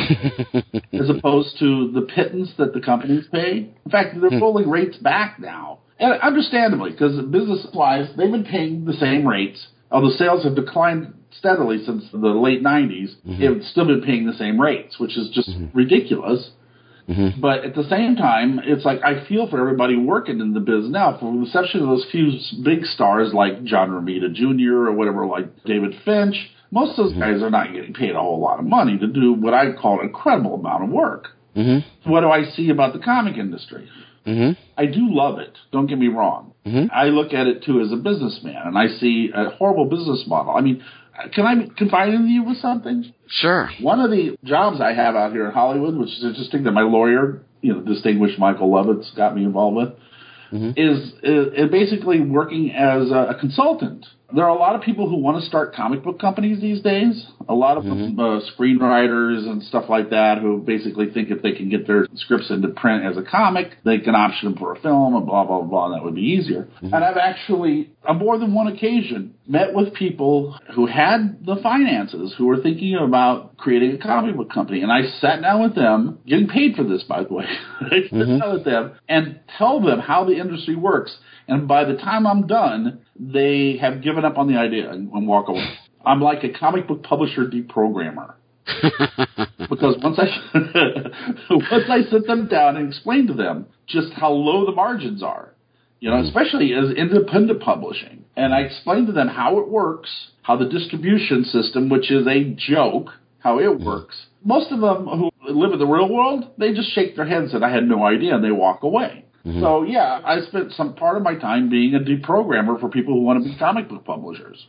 as opposed to the pittance that the companies pay? In fact, they're rolling rates back now, and understandably, because business-wise, they've been paying the same rates. Although sales have declined steadily since the late nineties, mm-hmm. they've still been paying the same rates, which is just mm-hmm. ridiculous. Mm-hmm. But at the same time, it's like I feel for everybody working in the biz now, for the exception of those few big stars like John Romita Junior or whatever, like David Finch. Most of those mm-hmm. guys are not getting paid a whole lot of money to do what I call an incredible amount of work. Mm-hmm. What do I see about the comic industry? Mm-hmm. I do love it. Don't get me wrong. Mm-hmm. I look at it, too, as a businessman, and I see a horrible business model. I mean, can I confide in you with something? Sure. One of the jobs I have out here in Hollywood, which is interesting that my lawyer, you know, distinguished Michael Lovitz, got me involved with, mm-hmm. is, is basically working as a consultant. There are a lot of people who want to start comic book companies these days. A lot of mm-hmm. uh, screenwriters and stuff like that who basically think if they can get their scripts into print as a comic, they can option them for a film and blah, blah, blah, and that would be easier. Mm-hmm. And I've actually, on more than one occasion, met with people who had the finances, who were thinking about creating a comic book company. And I sat down with them, getting paid for this, by the way. I sat mm-hmm. down with them and tell them how the industry works. And by the time I'm done, they have given up on the idea and, and walk away. I'm like a comic book publisher deprogrammer. Because once I once I sit them down and explain to them just how low the margins are, you know, especially as independent publishing, and I explain to them how it works, how the distribution system, which is a joke, how it works. Most of them who live in the real world, they just shake their heads and I had no idea, and they walk away. Mm-hmm. So, yeah, I spent some part of my time being a deprogrammer for people who want to be comic book publishers.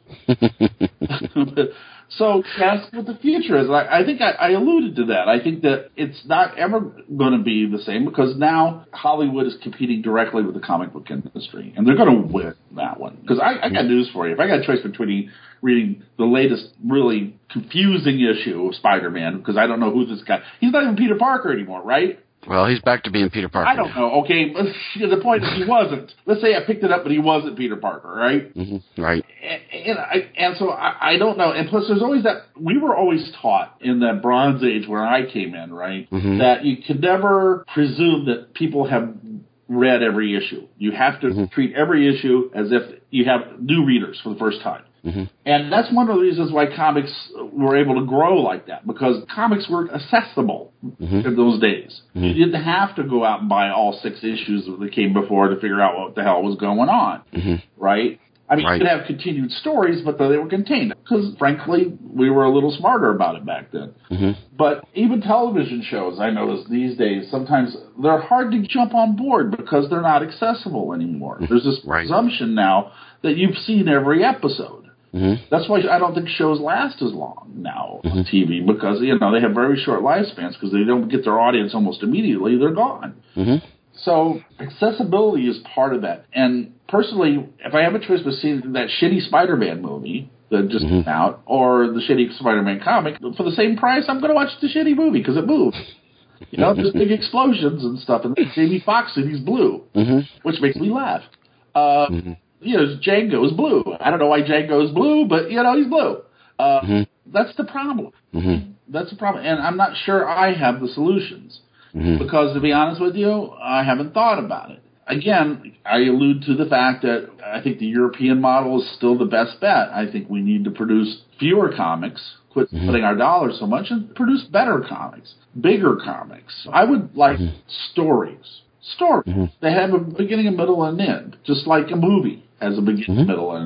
So that's what the future is. I, I think I, I alluded to that. I think that it's not ever going to be the same because now Hollywood is competing directly with the comic book industry, and they're going to win that one. Because I, I got news for you. If I got a choice between reading the latest really confusing issue of Spider-Man, because I don't know who this guy – he's not even Peter Parker anymore, right? Well, he's back to being Peter Parker. I don't now. know. Okay, but the point is he wasn't. Let's say I picked it up, but he wasn't Peter Parker, right? Mm-hmm. Right. And, and, I, and so I, I don't know. And plus, there's always that. We were always taught in that Bronze Age where I came in, right, mm-hmm. that you could never presume that people have read every issue. You have to mm-hmm. treat every issue as if you have new readers for the first time. Mm-hmm. And that's one of the reasons why comics were able to grow like that, because comics were accessible mm-hmm. in those days. Mm-hmm. You didn't have to go out and buy all six issues that came before to figure out what the hell was going on, mm-hmm. right? I mean, right. you could have continued stories, but they were contained, because, frankly, we were a little smarter about it back then. Mm-hmm. But even television shows, I notice these days, sometimes they're hard to jump on board because they're not accessible anymore. There's this right. presumption now that you've seen every episode. Mm-hmm. That's why I don't think shows last as long now mm-hmm. on T V, because, you know, they have very short lifespans because they don't get their audience almost immediately. They're gone. Mm-hmm. So accessibility is part of that. And personally, if I have a choice between that shitty Spider-Man movie that just mm-hmm. came out or the shitty Spider-Man comic, for the same price, I'm going to watch the shitty movie because it moves. You know, there's big explosions and stuff, and Jamie Foxx and he's blue, mm-hmm. which makes me laugh. Uh, mm-hmm. You know, Django is blue. I don't know why Django is blue, but, you know, he's blue. Uh, mm-hmm. That's the problem. Mm-hmm. That's the problem. And I'm not sure I have the solutions. Mm-hmm. Because, to be honest with you, I haven't thought about it. Again, I allude to the fact that I think the European model is still the best bet. I think we need to produce fewer comics, quit mm-hmm. putting our dollars so much, and produce better comics, bigger comics. I would like mm-hmm. stories. Stories. Mm-hmm. They have a beginning, a middle, and an end, just like a movie has a beginning, mm-hmm. middle, and an end.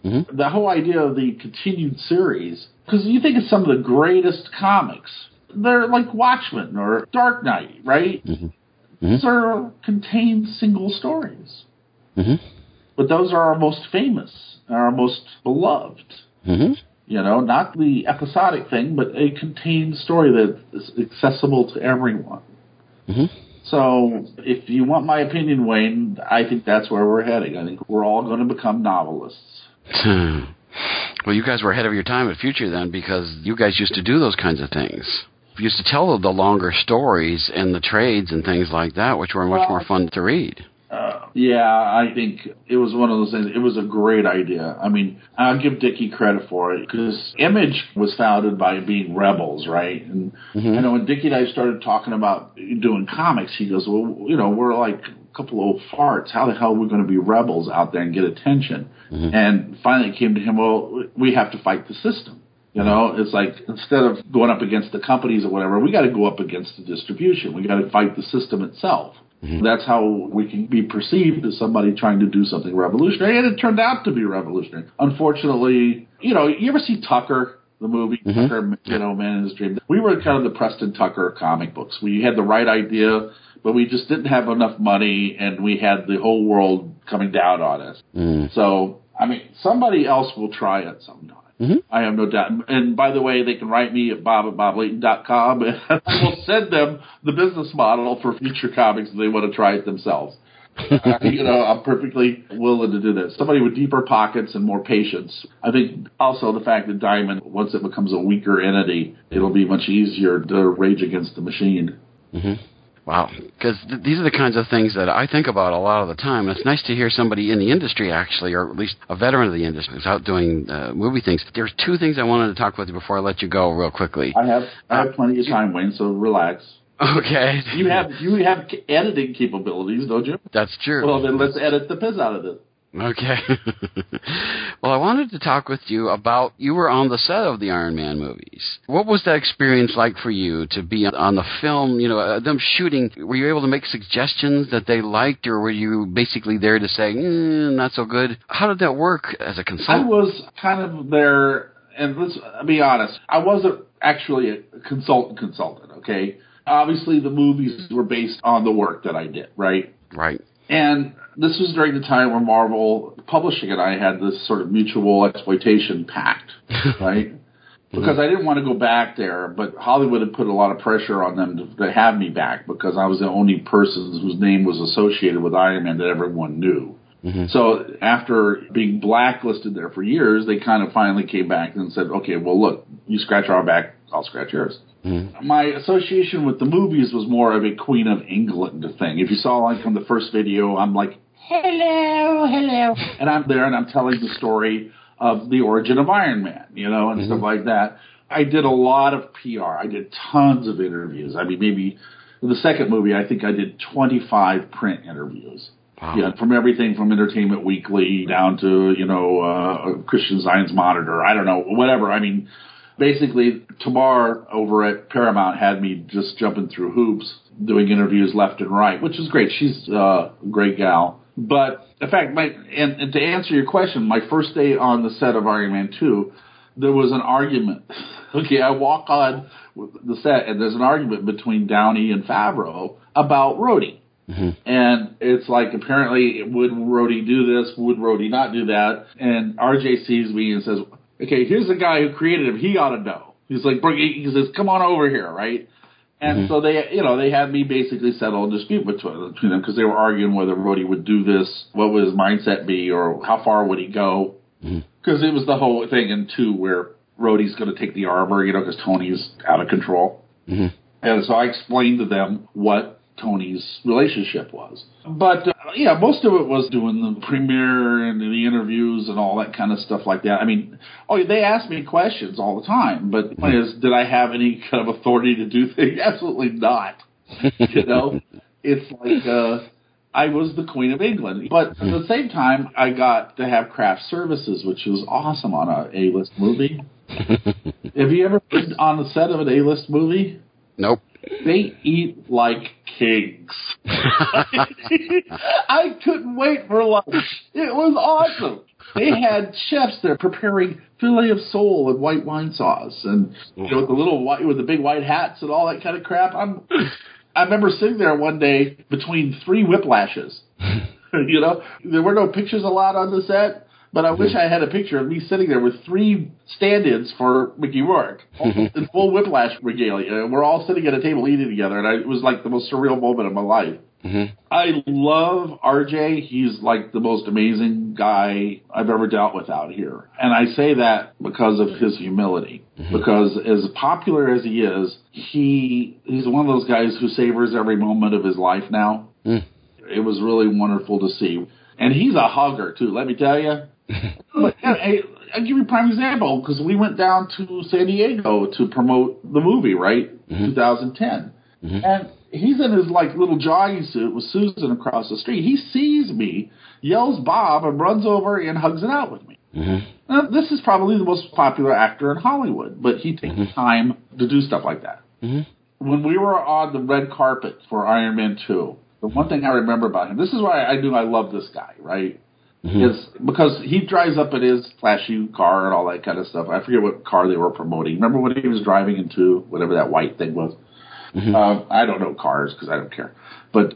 Mm-hmm. The whole idea of the continued series, because you think of some of the greatest comics, they're like Watchmen or Dark Knight, right? Mm-hmm. These are contained single stories. Mm-hmm. But those are our most famous, our most beloved. Mm-hmm. You know, not the episodic thing, but a contained story that is accessible to everyone. Mm-hmm. So, if you want my opinion, Wayne, I think that's where we're heading. I think we're all going to become novelists. Well, you guys were ahead of your time at Future then, because you guys used to do those kinds of things. You used to tell the longer stories and the trades and things like that, which were much well, more fun to read. Uh, yeah, I think it was one of those things. It was a great idea. I mean, I'll give Dickie credit for it, because Image was founded by being rebels, right? And Mm-hmm. you know, when Dickie and I started talking about doing comics, he goes, well, you know, we're like a couple of old farts. How the hell are we going to be rebels out there and get attention? Mm-hmm. And finally it came to him, well, we have to fight the system. You know, it's like, instead of going up against the companies or whatever, we got to go up against the distribution. We got to fight the system itself. Mm-hmm. That's how we can be perceived as somebody trying to do something revolutionary, and it turned out to be revolutionary. Unfortunately, you know, you ever see Tucker, the movie, mm-hmm. Tucker, you know, Man in His Dream? We were kind of the Preston Tucker of comic books. We had the right idea, but we just didn't have enough money, and we had the whole world coming down on us. Mm. So, I mean, somebody else will try it sometime. Mm-hmm. I have no doubt. And by the way, they can write me at bob at bob layton dot com, and I will send them the business model for Future Comics if they want to try it themselves. uh, you know, I'm perfectly willing to do this. Somebody with deeper pockets and more patience. I think also the fact that Diamond, once it becomes a weaker entity, it'll be much easier to rage against the machine. Mm-hmm. Wow, because th- these are the kinds of things that I think about a lot of the time. And it's nice to hear somebody in the industry, actually, or at least a veteran of the industry, who's out doing uh, movie things. There's two things I wanted to talk with you before I let you go real quickly. I have I have plenty of time, Wayne, so relax. Okay. You have you have editing capabilities, don't you? That's true. Well, then let's edit the piss out of this. Okay. Well, I wanted to talk with you about, you were on the set of the Iron Man movies. What was that experience like for you to be on the film, you know, uh, them shooting? Were you able to make suggestions that they liked, or were you basically there to say, mm, not so good? How did that work as a I consultant? was kind of there, and let's be honest, I wasn't actually a consultant consultant, okay? Obviously, the movies were based on the work that I did, right? Right. And this was during the time where Marvel Publishing and I had this sort of mutual exploitation pact, right? Because I didn't want to go back there, but Hollywood had put a lot of pressure on them to, to have me back, because I was the only person whose name was associated with Iron Man that everyone knew. Mm-hmm. So after being blacklisted there for years, they kind of finally came back and said, okay, well, look, you scratch our back, I'll scratch yours. Mm-hmm. My association with the movies was more of a Queen of England thing. If you saw, like, on the first video, I'm like, hello, hello. And I'm there and I'm telling the story of the origin of Iron Man, you know, and mm-hmm. stuff like that. I did a lot of P R. I did tons of interviews. I mean, maybe in the second movie, I think I did twenty-five print interviews. Wow. Yeah, from everything from Entertainment Weekly down to, you know, uh, Christian Science Monitor. I don't know, whatever. I mean, basically, Tamar over at Paramount had me just jumping through hoops, doing interviews left and right, which is great. She's uh, a great gal. But, in fact, my and, and to answer your question, my first day on the set of Iron Man two, there was an argument. Okay, I walk on the set, and there's an argument between Downey and Favreau about Rhodey. Mm-hmm. And it's like, apparently, would Rhodey do this? Would Rhodey not do that? And R J sees me and says, okay, here's the guy who created him. He ought to know. He's like, he says, come on over here, right? And mm-hmm. so they, you know, they had me basically settle a dispute between, between them, because they were arguing whether Rhodey would do this, what would his mindset be, or how far would he go? Because mm-hmm. it was the whole thing in two where Rhodey's going to take the armor, you know, because Tony's out of control. Mm-hmm. And so I explained to them what Tony's relationship was. But, uh, yeah, most of it was doing the premiere and the interviews and all that kind of stuff like that. I mean, oh, they asked me questions all the time, but the point is, did I have any kind of authority to do things? Absolutely not. You know, it's like uh, I was the Queen of England. But at the same time, I got to have craft services, which was awesome on a A-list movie. Have you ever been on the set of an A-list movie? Nope. They eat like kings. I couldn't wait for lunch. It was awesome. They had chefs there preparing fillet of sole and white wine sauce, and you know, with the little white, with the big white hats and all that kind of crap. I'm, I remember sitting there one day between three whiplashes. You know, there were no pictures allowed on the set, but I wish I had a picture of me sitting there with three stand-ins for Mickey Rourke in full whiplash regalia, and we're all sitting at a table eating together, and I, it was like the most surreal moment of my life. Mm-hmm. I love R J. He's like the most amazing guy I've ever dealt with out here. And I say that because of his humility. Mm-hmm. Because as popular as he is, he he's one of those guys who savors every moment of his life now. Mm. It was really wonderful to see. And he's a hugger, too, let me tell you. But, I, I'll give you a prime example, because we went down to San Diego to promote the movie, right, mm-hmm. twenty ten. Mm-hmm. And he's in his, like, little jogging suit with Susan across the street. He sees me, yells Bob, and runs over and hugs it out with me. Mm-hmm. Now, this is probably the most popular actor in Hollywood, but he takes mm-hmm. time to do stuff like that. Mm-hmm. When we were on the red carpet for Iron Man two, the one thing I remember about him, this is why I knew I loved this guy, right? Mm-hmm. Is because he drives up in his flashy car and all that kind of stuff. I forget what car they were promoting. Remember when he was driving into whatever that white thing was? Mm-hmm. Uh, I don't know cars because I don't care. But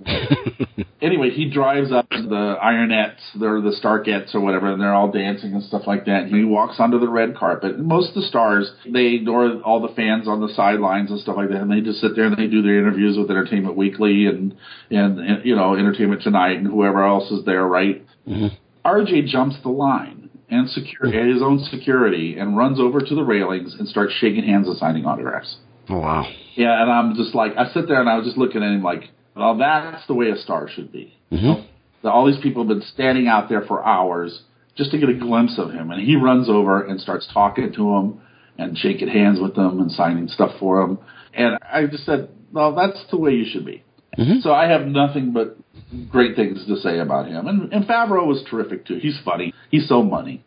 anyway, he drives up the Ironettes, they're the Starkettes or whatever, and they're all dancing and stuff like that. And he walks onto the red carpet. And most of the stars, they ignore all the fans on the sidelines and stuff like that, and they just sit there and they do their interviews with Entertainment Weekly and, and, and you know, Entertainment Tonight and whoever else is there, right? Mm-hmm. R J jumps the line and secure his own security and runs over to the railings and starts shaking hands and signing autographs. Oh, wow. Yeah, and I'm just like, I sit there and I was just looking at him like, well, that's the way a star should be. Mm-hmm. You know? All these people have been standing out there for hours just to get a glimpse of him. And he runs over and starts talking to them and shaking hands with them and signing stuff for them. And I just said, well, that's the way you should be. Mm-hmm. So I have nothing but great things to say about him. And, and Favreau was terrific, too. He's funny. He's so money.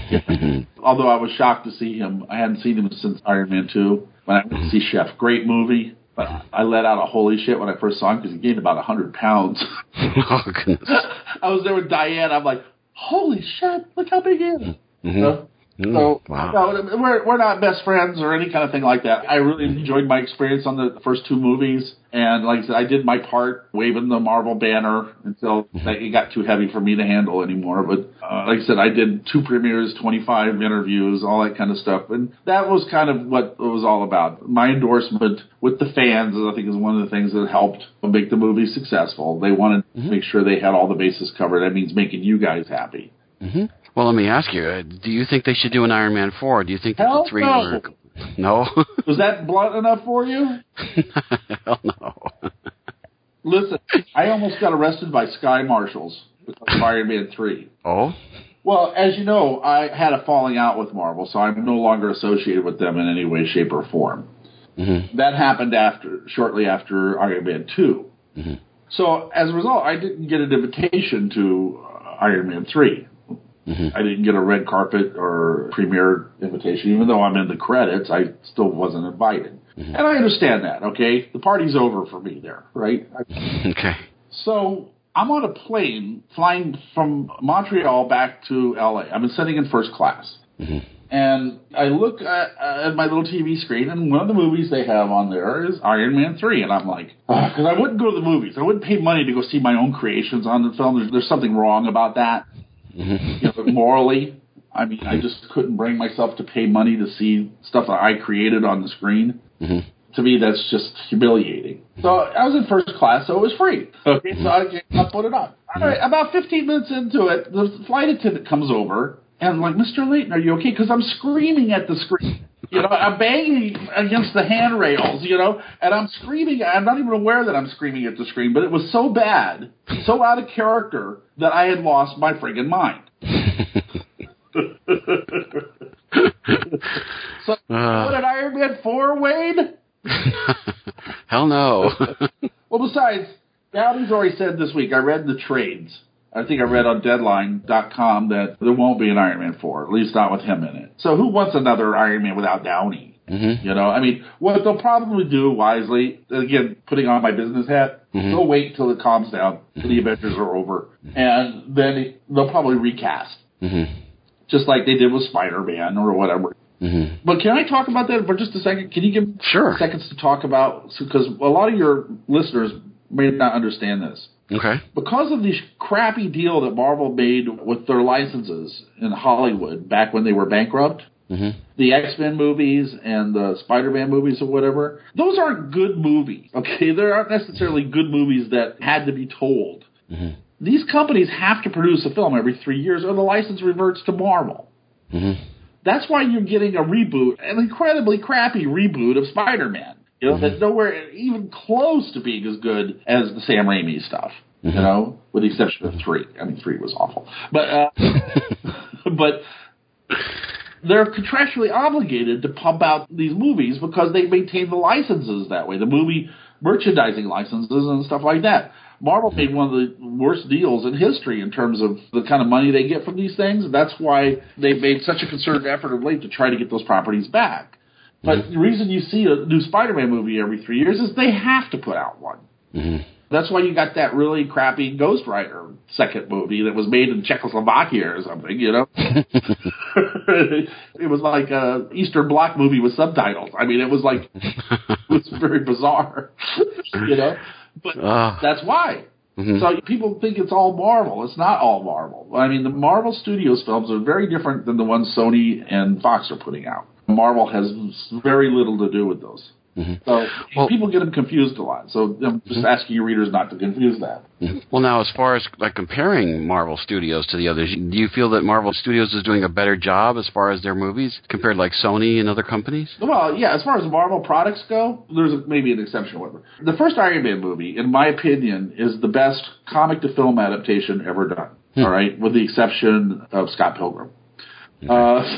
Although I was shocked to see him. I hadn't seen him since Iron Man two. When I went to see Chef, great movie. But I let out a holy shit when I first saw him because he gained about one hundred pounds. Oh, goodness. I was there with Diane. I'm like, holy shit, look how big he is. Mm-hmm. So, Mm, so wow. no, we're we're not best friends or any kind of thing like that. I really enjoyed my experience on the first two movies, and like I said, I did my part waving the Marvel banner until mm-hmm. it got too heavy for me to handle anymore. But uh, like I said, I did two premieres, twenty-five interviews, all that kind of stuff, and that was kind of what it was all about. My endorsement with the fans, I think, is one of the things that helped make the movie successful. They wanted mm-hmm. to make sure they had all the bases covered. That means making you guys happy. Mm-hmm. Well, let me ask you, uh, do you think they should do an Iron Man four? Do you think that Hell the three no. were... No? Was that blunt enough for you? Hell no. Listen, I almost got arrested by Sky Marshals because of Iron Man three. Oh? Well, as you know, I had a falling out with Marvel, so I'm no longer associated with them in any way, shape, or form. Mm-hmm. That happened after, shortly after Iron Man two. Mm-hmm. So, as a result, I didn't get an invitation to uh, Iron Man three. Mm-hmm. I didn't get a red carpet or premiere invitation. Even though I'm in the credits, I still wasn't invited. Mm-hmm. And I understand that, okay? The party's over for me there, right? Okay. So I'm on a plane flying from Montreal back to L A. I've been sitting in first class. Mm-hmm. And I look at, at my little T V screen, and one of the movies they have on there is Iron Man three. And I'm like, because I wouldn't go to the movies. I wouldn't pay money to go see my own creations on the film. There's, there's something wrong about that. Mm-hmm. You know, morally, I mean, I just couldn't bring myself to pay money to see stuff that I created on the screen. Mm-hmm. To me, that's just humiliating. So I was in first class, so it was free. Okay, so I, I put it on. All right, about fifteen minutes into it, the flight attendant comes over, and I'm like, Mister Layton, are you okay? Because I'm screaming at the screen. You know, I'm banging against the handrails, you know, and I'm screaming. I'm not even aware that I'm screaming at the screen, but it was so bad, so out of character, that I had lost my friggin' mind. So, uh, what did Iron Man four, Wade? Hell no. Well, besides, Downey's already said this week, I read in the trades, I think I read on Deadline dot com that there won't be an Iron Man four, at least not with him in it. So who wants another Iron Man without Downey? Mm-hmm. You know, I mean, what they'll probably do wisely, again, putting on my business hat, mm-hmm. they'll wait until it calms down, until the Avengers are over, and then they'll probably recast. Mm-hmm. Just like they did with Spider-Man or whatever. Mm-hmm. But can I talk about that for just a second? Can you give sure. seconds to talk about, because a lot of your listeners may not understand this. Okay. Because of the crappy deal that Marvel made with their licenses in Hollywood back when they were bankrupt, mm-hmm. the X-Men movies and the Spider-Man movies or whatever, those aren't good movies, okay? They aren't necessarily good movies that had to be told. Mm-hmm. These companies have to produce a film every three years or the license reverts to Marvel. Mm-hmm. That's why you're getting a reboot, an incredibly crappy reboot of Spider-Man. You know, mm-hmm. that's nowhere even close to being as good as the Sam Raimi stuff, mm-hmm. you know, with the exception of three. I mean, three was awful. But, uh, but they're contractually obligated to pump out these movies because they maintain the licenses that way, the movie merchandising licenses and stuff like that. Marvel made one of the worst deals in history in terms of the kind of money they get from these things. That's why they made such a concerted effort of late to try to get those properties back. But mm-hmm. the reason you see a new Spider-Man movie every three years is they have to put out one. Mm-hmm. That's why you got that really crappy Ghost Rider second movie that was made in Czechoslovakia or something, you know? It was like a Eastern Bloc movie with subtitles. I mean, it was like, it was very bizarre, you know? But uh, that's why. Mm-hmm. So people think it's all Marvel. It's not all Marvel. I mean, the Marvel Studios films are very different than the ones Sony and Fox are putting out. Marvel has very little to do with those. Mm-hmm. So well, people get them confused a lot. So I'm just mm-hmm. asking your readers not to confuse that. Mm-hmm. Well, now, as far as like comparing Marvel Studios to the others, do you feel that Marvel Studios is doing a better job as far as their movies compared to like Sony and other companies? Well, yeah, as far as Marvel products go, there's a, maybe an exception. However, the first Iron Man movie, in my opinion, is the best comic-to-film adaptation ever done. Hmm. All right, with the exception of Scott Pilgrim. Okay.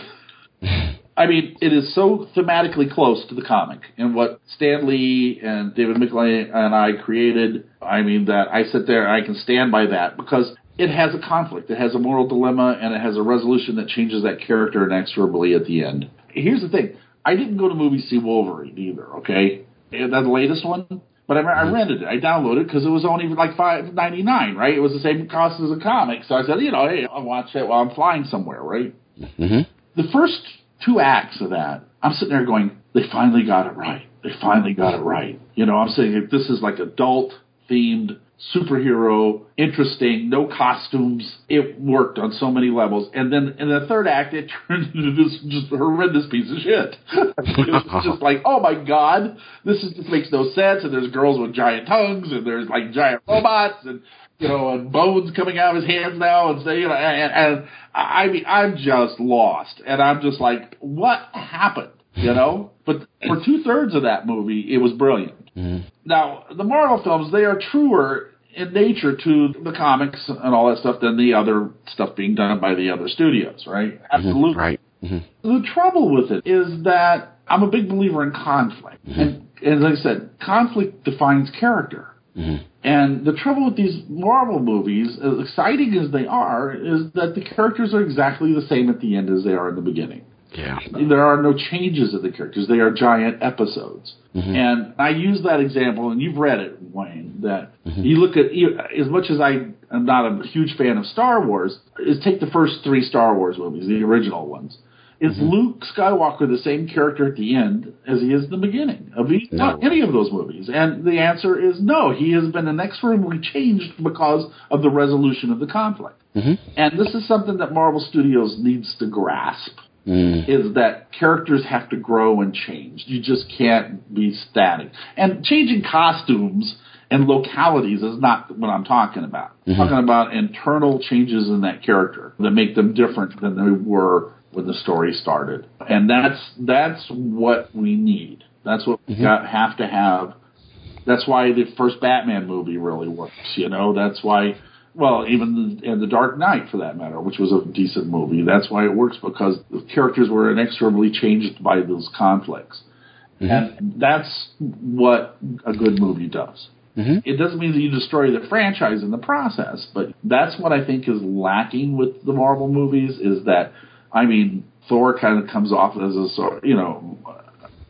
Uh, I mean, it is so thematically close to the comic and what Stan Lee and David Mickley and I created. I mean, that I sit there and I can stand by that because it has a conflict. It has a moral dilemma and it has a resolution that changes that character inexorably at the end. Here's the thing. I didn't go to movie see Wolverine either, okay? That's the latest one. But I, I rented it. I downloaded it because it was only like five ninety-nine, right? It was the same cost as a comic. So I said, you know, hey, I'll watch it while I'm flying somewhere, right? Mm-hmm. The first two acts of that, I'm sitting there going, they finally got it right. They finally got it right. You know, I'm saying this is like adult-themed, superhero, interesting, no costumes. It worked on so many levels. And then in the third act, it turned into this just horrendous piece of shit. It was just like, oh my God, this is, this makes no sense. And there's girls with giant tongues, and there's like giant robots, and you know, and bones coming out of his hands now, and say, you know, and, and I mean, I'm just lost, and I'm just like, what happened, you know? But for two thirds of that movie, it was brilliant. Mm-hmm. Now, the Marvel films, they are truer in nature to the comics and all that stuff than the other stuff being done by the other studios, right? Absolutely. Mm-hmm. Right. Mm-hmm. The trouble with it is that I'm a big believer in conflict, mm-hmm. and as I said, conflict defines character. Mm-hmm. And the trouble with these Marvel movies, as exciting as they are, is that the characters are exactly the same at the end as they are in the beginning. Yeah. There are no changes in the characters. They are giant episodes. Mm-hmm. And I use that example, and you've read it, Wayne, that mm-hmm. you look at, as much as I am not a huge fan of Star Wars, is take the first three Star Wars movies, the original ones. Is mm-hmm. Luke Skywalker the same character at the end as he is in the beginning of each, no. any of those movies? And the answer is no. He has been inexorably changed because of the resolution of the conflict. Mm-hmm. And this is something that Marvel Studios needs to grasp, mm. is that characters have to grow and change. You just can't be static. And changing costumes and localities is not what I'm talking about. Mm-hmm. I'm talking about internal changes in that character that make them different than they were when the story started. And that's that's what we need. That's what we mm-hmm. got, have to have. That's why the first Batman movie really works, you know? That's why, well, even the, and the Dark Knight, for that matter, which was a decent movie, that's why it works, because the characters were inexorably changed by those conflicts. Mm-hmm. And that's what a good movie does. Mm-hmm. It doesn't mean that you destroy the franchise in the process, but that's what I think is lacking with the Marvel movies, is that, I mean, Thor kind of comes off as a sort, you know,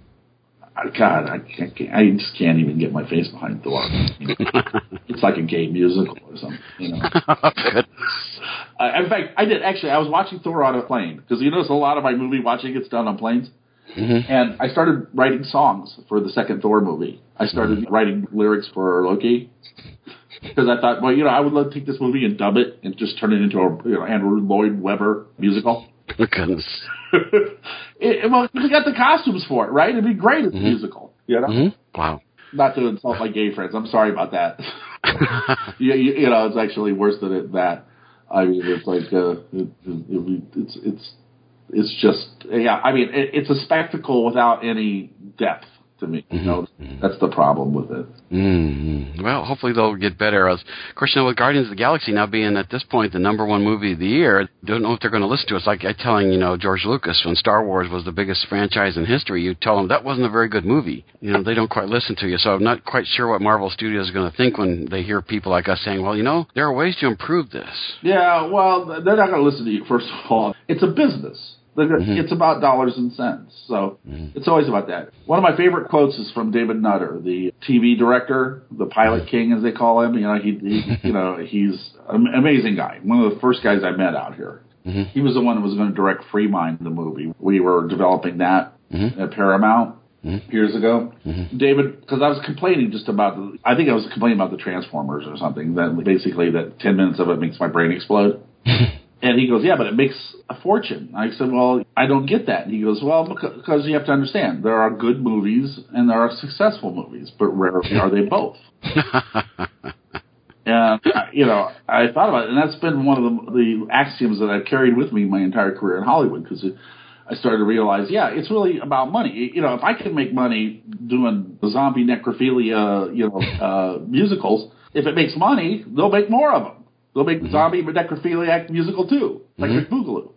God, I can't, I just can't even get my face behind Thor. It's like a gay musical or something, you know. uh, in fact, I did actually. I was watching Thor on a plane because you notice a lot of my movie watching gets done on planes. Mm-hmm. And I started writing songs for the second Thor movie. I started mm-hmm. writing lyrics for Loki because I thought, well, you know, I would love to take this movie and dub it and just turn it into a you know, Andrew Lloyd Webber musical. Oh, goodness. it, well, we got the costumes for it, right? It'd be great as a mm-hmm. musical, you know? Mm-hmm. Wow. Not to insult my gay friends. I'm sorry about that. you, you, you know, it's actually worse than it, that. I mean, it's like, uh, it, it, it's, it's, it's just, yeah, I mean, it, it's a spectacle without any depth to me. You know, mm-hmm. That's the problem with it. Mm-hmm. Well, hopefully they'll get better. As, of course, you know, with Guardians of the Galaxy now being at this point the number one movie of the year, don't know if they're going to listen to us. Like I telling, you know, George Lucas when Star Wars was the biggest franchise in history, you tell them that wasn't a very good movie. You know, they don't quite listen to you. So I'm not quite sure what Marvel Studios are going to think when they hear people like us saying, well, you know, there are ways to improve this. Yeah, well, they're not going to listen to you, first of all. It's a business. Mm-hmm. It's about dollars and cents, so mm-hmm. it's always about that. One of my favorite quotes is from David Nutter, the T V director, the pilot king, as they call him. You know, he, he you know, he's an amazing guy. One of the first guys I met out here. Mm-hmm. He was the one who was going to direct Free Mind, the movie. We were developing that mm-hmm. at Paramount mm-hmm. years ago. Mm-hmm. David, because I was complaining just about, the, I think I was complaining about the Transformers or something. That basically that ten minutes of it makes my brain explode. And he goes, yeah, but it makes a fortune. I said, well, I don't get that. And he goes, well, because you have to understand, there are good movies and there are successful movies, but rarely are they both. And, you know, I thought about it, and that's been one of the, the axioms that I've carried with me my entire career in Hollywood, because I started to realize, yeah, it's really about money. You know, if I can make money doing zombie necrophilia, you know, uh, musicals, if it makes money, they'll make more of them. They'll make mm-hmm. zombie necrophiliac musical too, like mm-hmm. Boogaloo.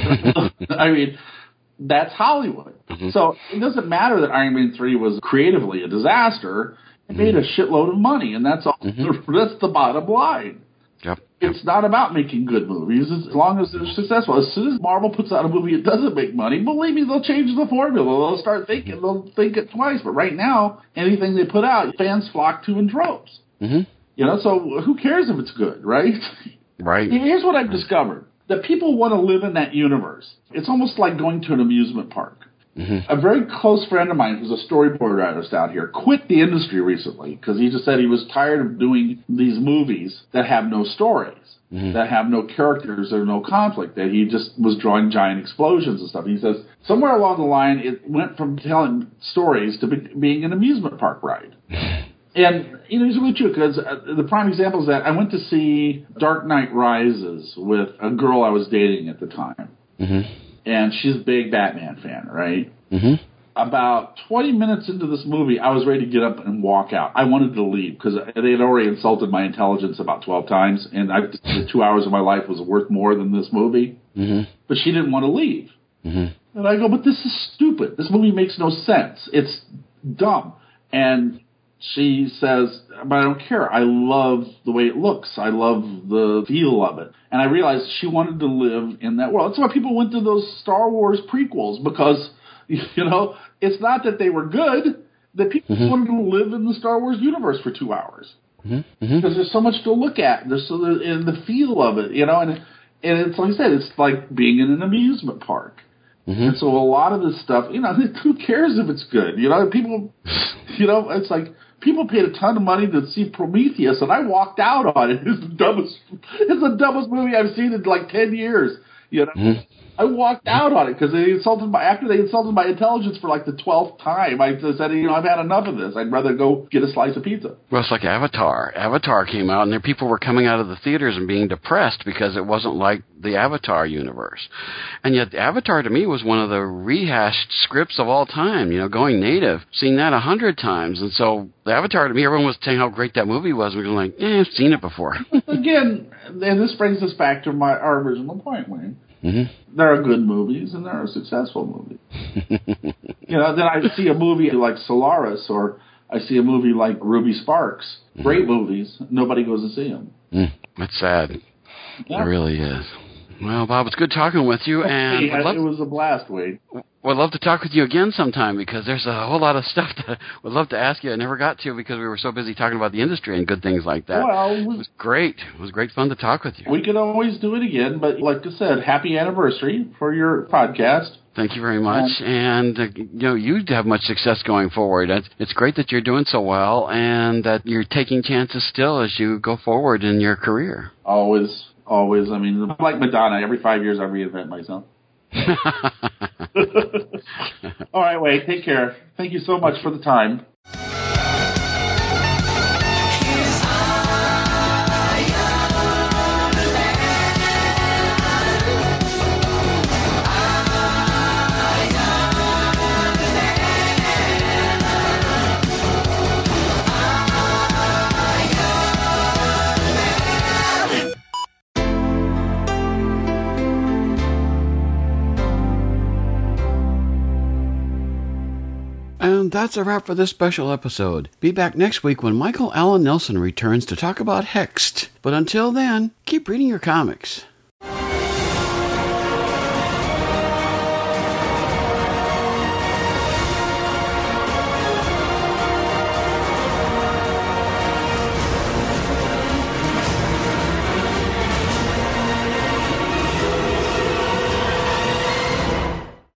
I mean, that's Hollywood. Mm-hmm. So it doesn't matter that Iron Man three was creatively a disaster. It mm-hmm. made a shitload of money, and that's all. Mm-hmm. That's the bottom line. Yep. It's not about making good movies as long as they're successful. As soon as Marvel puts out a movie that doesn't make money, believe me, they'll change the formula. They'll start thinking. They'll think it twice. But right now, anything they put out, fans flock to in droves. Mm-hmm. You know, so who cares if it's good, right? Right. Here's what I've discovered. That people want to live in that universe. It's almost like going to an amusement park. Mm-hmm. A very close friend of mine who's a storyboard artist out here quit the industry recently because he just said he was tired of doing these movies that have no stories, mm-hmm. that have no characters or no conflict, that he just was drawing giant explosions and stuff. He says somewhere along the line it went from telling stories to be, being an amusement park ride. And, you know, it's really true, because uh, the prime example is that I went to see Dark Knight Rises with a girl I was dating at the time. Mm-hmm. And she's a big Batman fan, right? Mm-hmm. About twenty minutes into this movie, I was ready to get up and walk out. I wanted to leave, because they had already insulted my intelligence about twelve times, and I, the two hours of my life was worth more than this movie. Mm-hmm. But she didn't want to leave. Mm-hmm. And I go, but this is stupid. This movie makes no sense. It's dumb. And she says, but I don't care. I love the way it looks. I love the feel of it. And I realized she wanted to live in that world. That's why people went to those Star Wars prequels, because, you know, it's not that they were good, that people mm-hmm. wanted to live in the Star Wars universe for two hours. Mm-hmm. Mm-hmm. Because there's so much to look at. There's so and the feel of it, you know, and, and it's like I said, it's like being in an amusement park. Mm-hmm. And so a lot of this stuff, you know, who cares if it's good? You know, people, you know, it's like, people paid a ton of money to see Prometheus, and I walked out on it. It's the dumbest, it's the dumbest movie I've seen in like ten years. You know, mm-hmm. I walked out on it because they insulted my after they insulted my intelligence for like the twelfth time. I said, you know, I've had enough of this. I'd rather go get a slice of pizza. Well, it's like Avatar. Avatar came out, and there people were coming out of the theaters and being depressed because it wasn't like the Avatar universe. And yet, Avatar to me was one of the rehashed scripts of all time. You know, going native, seeing that a hundred times, and so the Avatar to me, everyone was saying how great that movie was. We were like, eh, I've seen it before. Again, and this brings us back to my our original point, Wayne. Mm-hmm. There are good movies and there are successful movies. You know, then I see a movie like Solaris, or I see a movie like Ruby Sparks. Mm-hmm. Great movies. Nobody goes to see them. Mm, that's sad. Yeah. It really is. Well, Bob, it's good talking with you. And hey, love- it was a blast, Wade. Would love to talk with you again sometime because there's a whole lot of stuff that would love to ask you. I never got to because we were so busy talking about the industry and good things like that. Well, it was great. It was great fun to talk with you. We could always do it again, but like I said, happy anniversary for your podcast. Thank you very much. And, uh, you know, you have much success going forward. It's, it's great that you're doing so well and that you're taking chances still as you go forward in your career. Always, always. I mean, like Madonna, every five years I reinvent myself. All right, Wade, take care. Thank you so much for the time. And that's a wrap for this special episode. Be back next week when Michael Allen Nelson returns to talk about Hexed. But until then, keep reading your comics.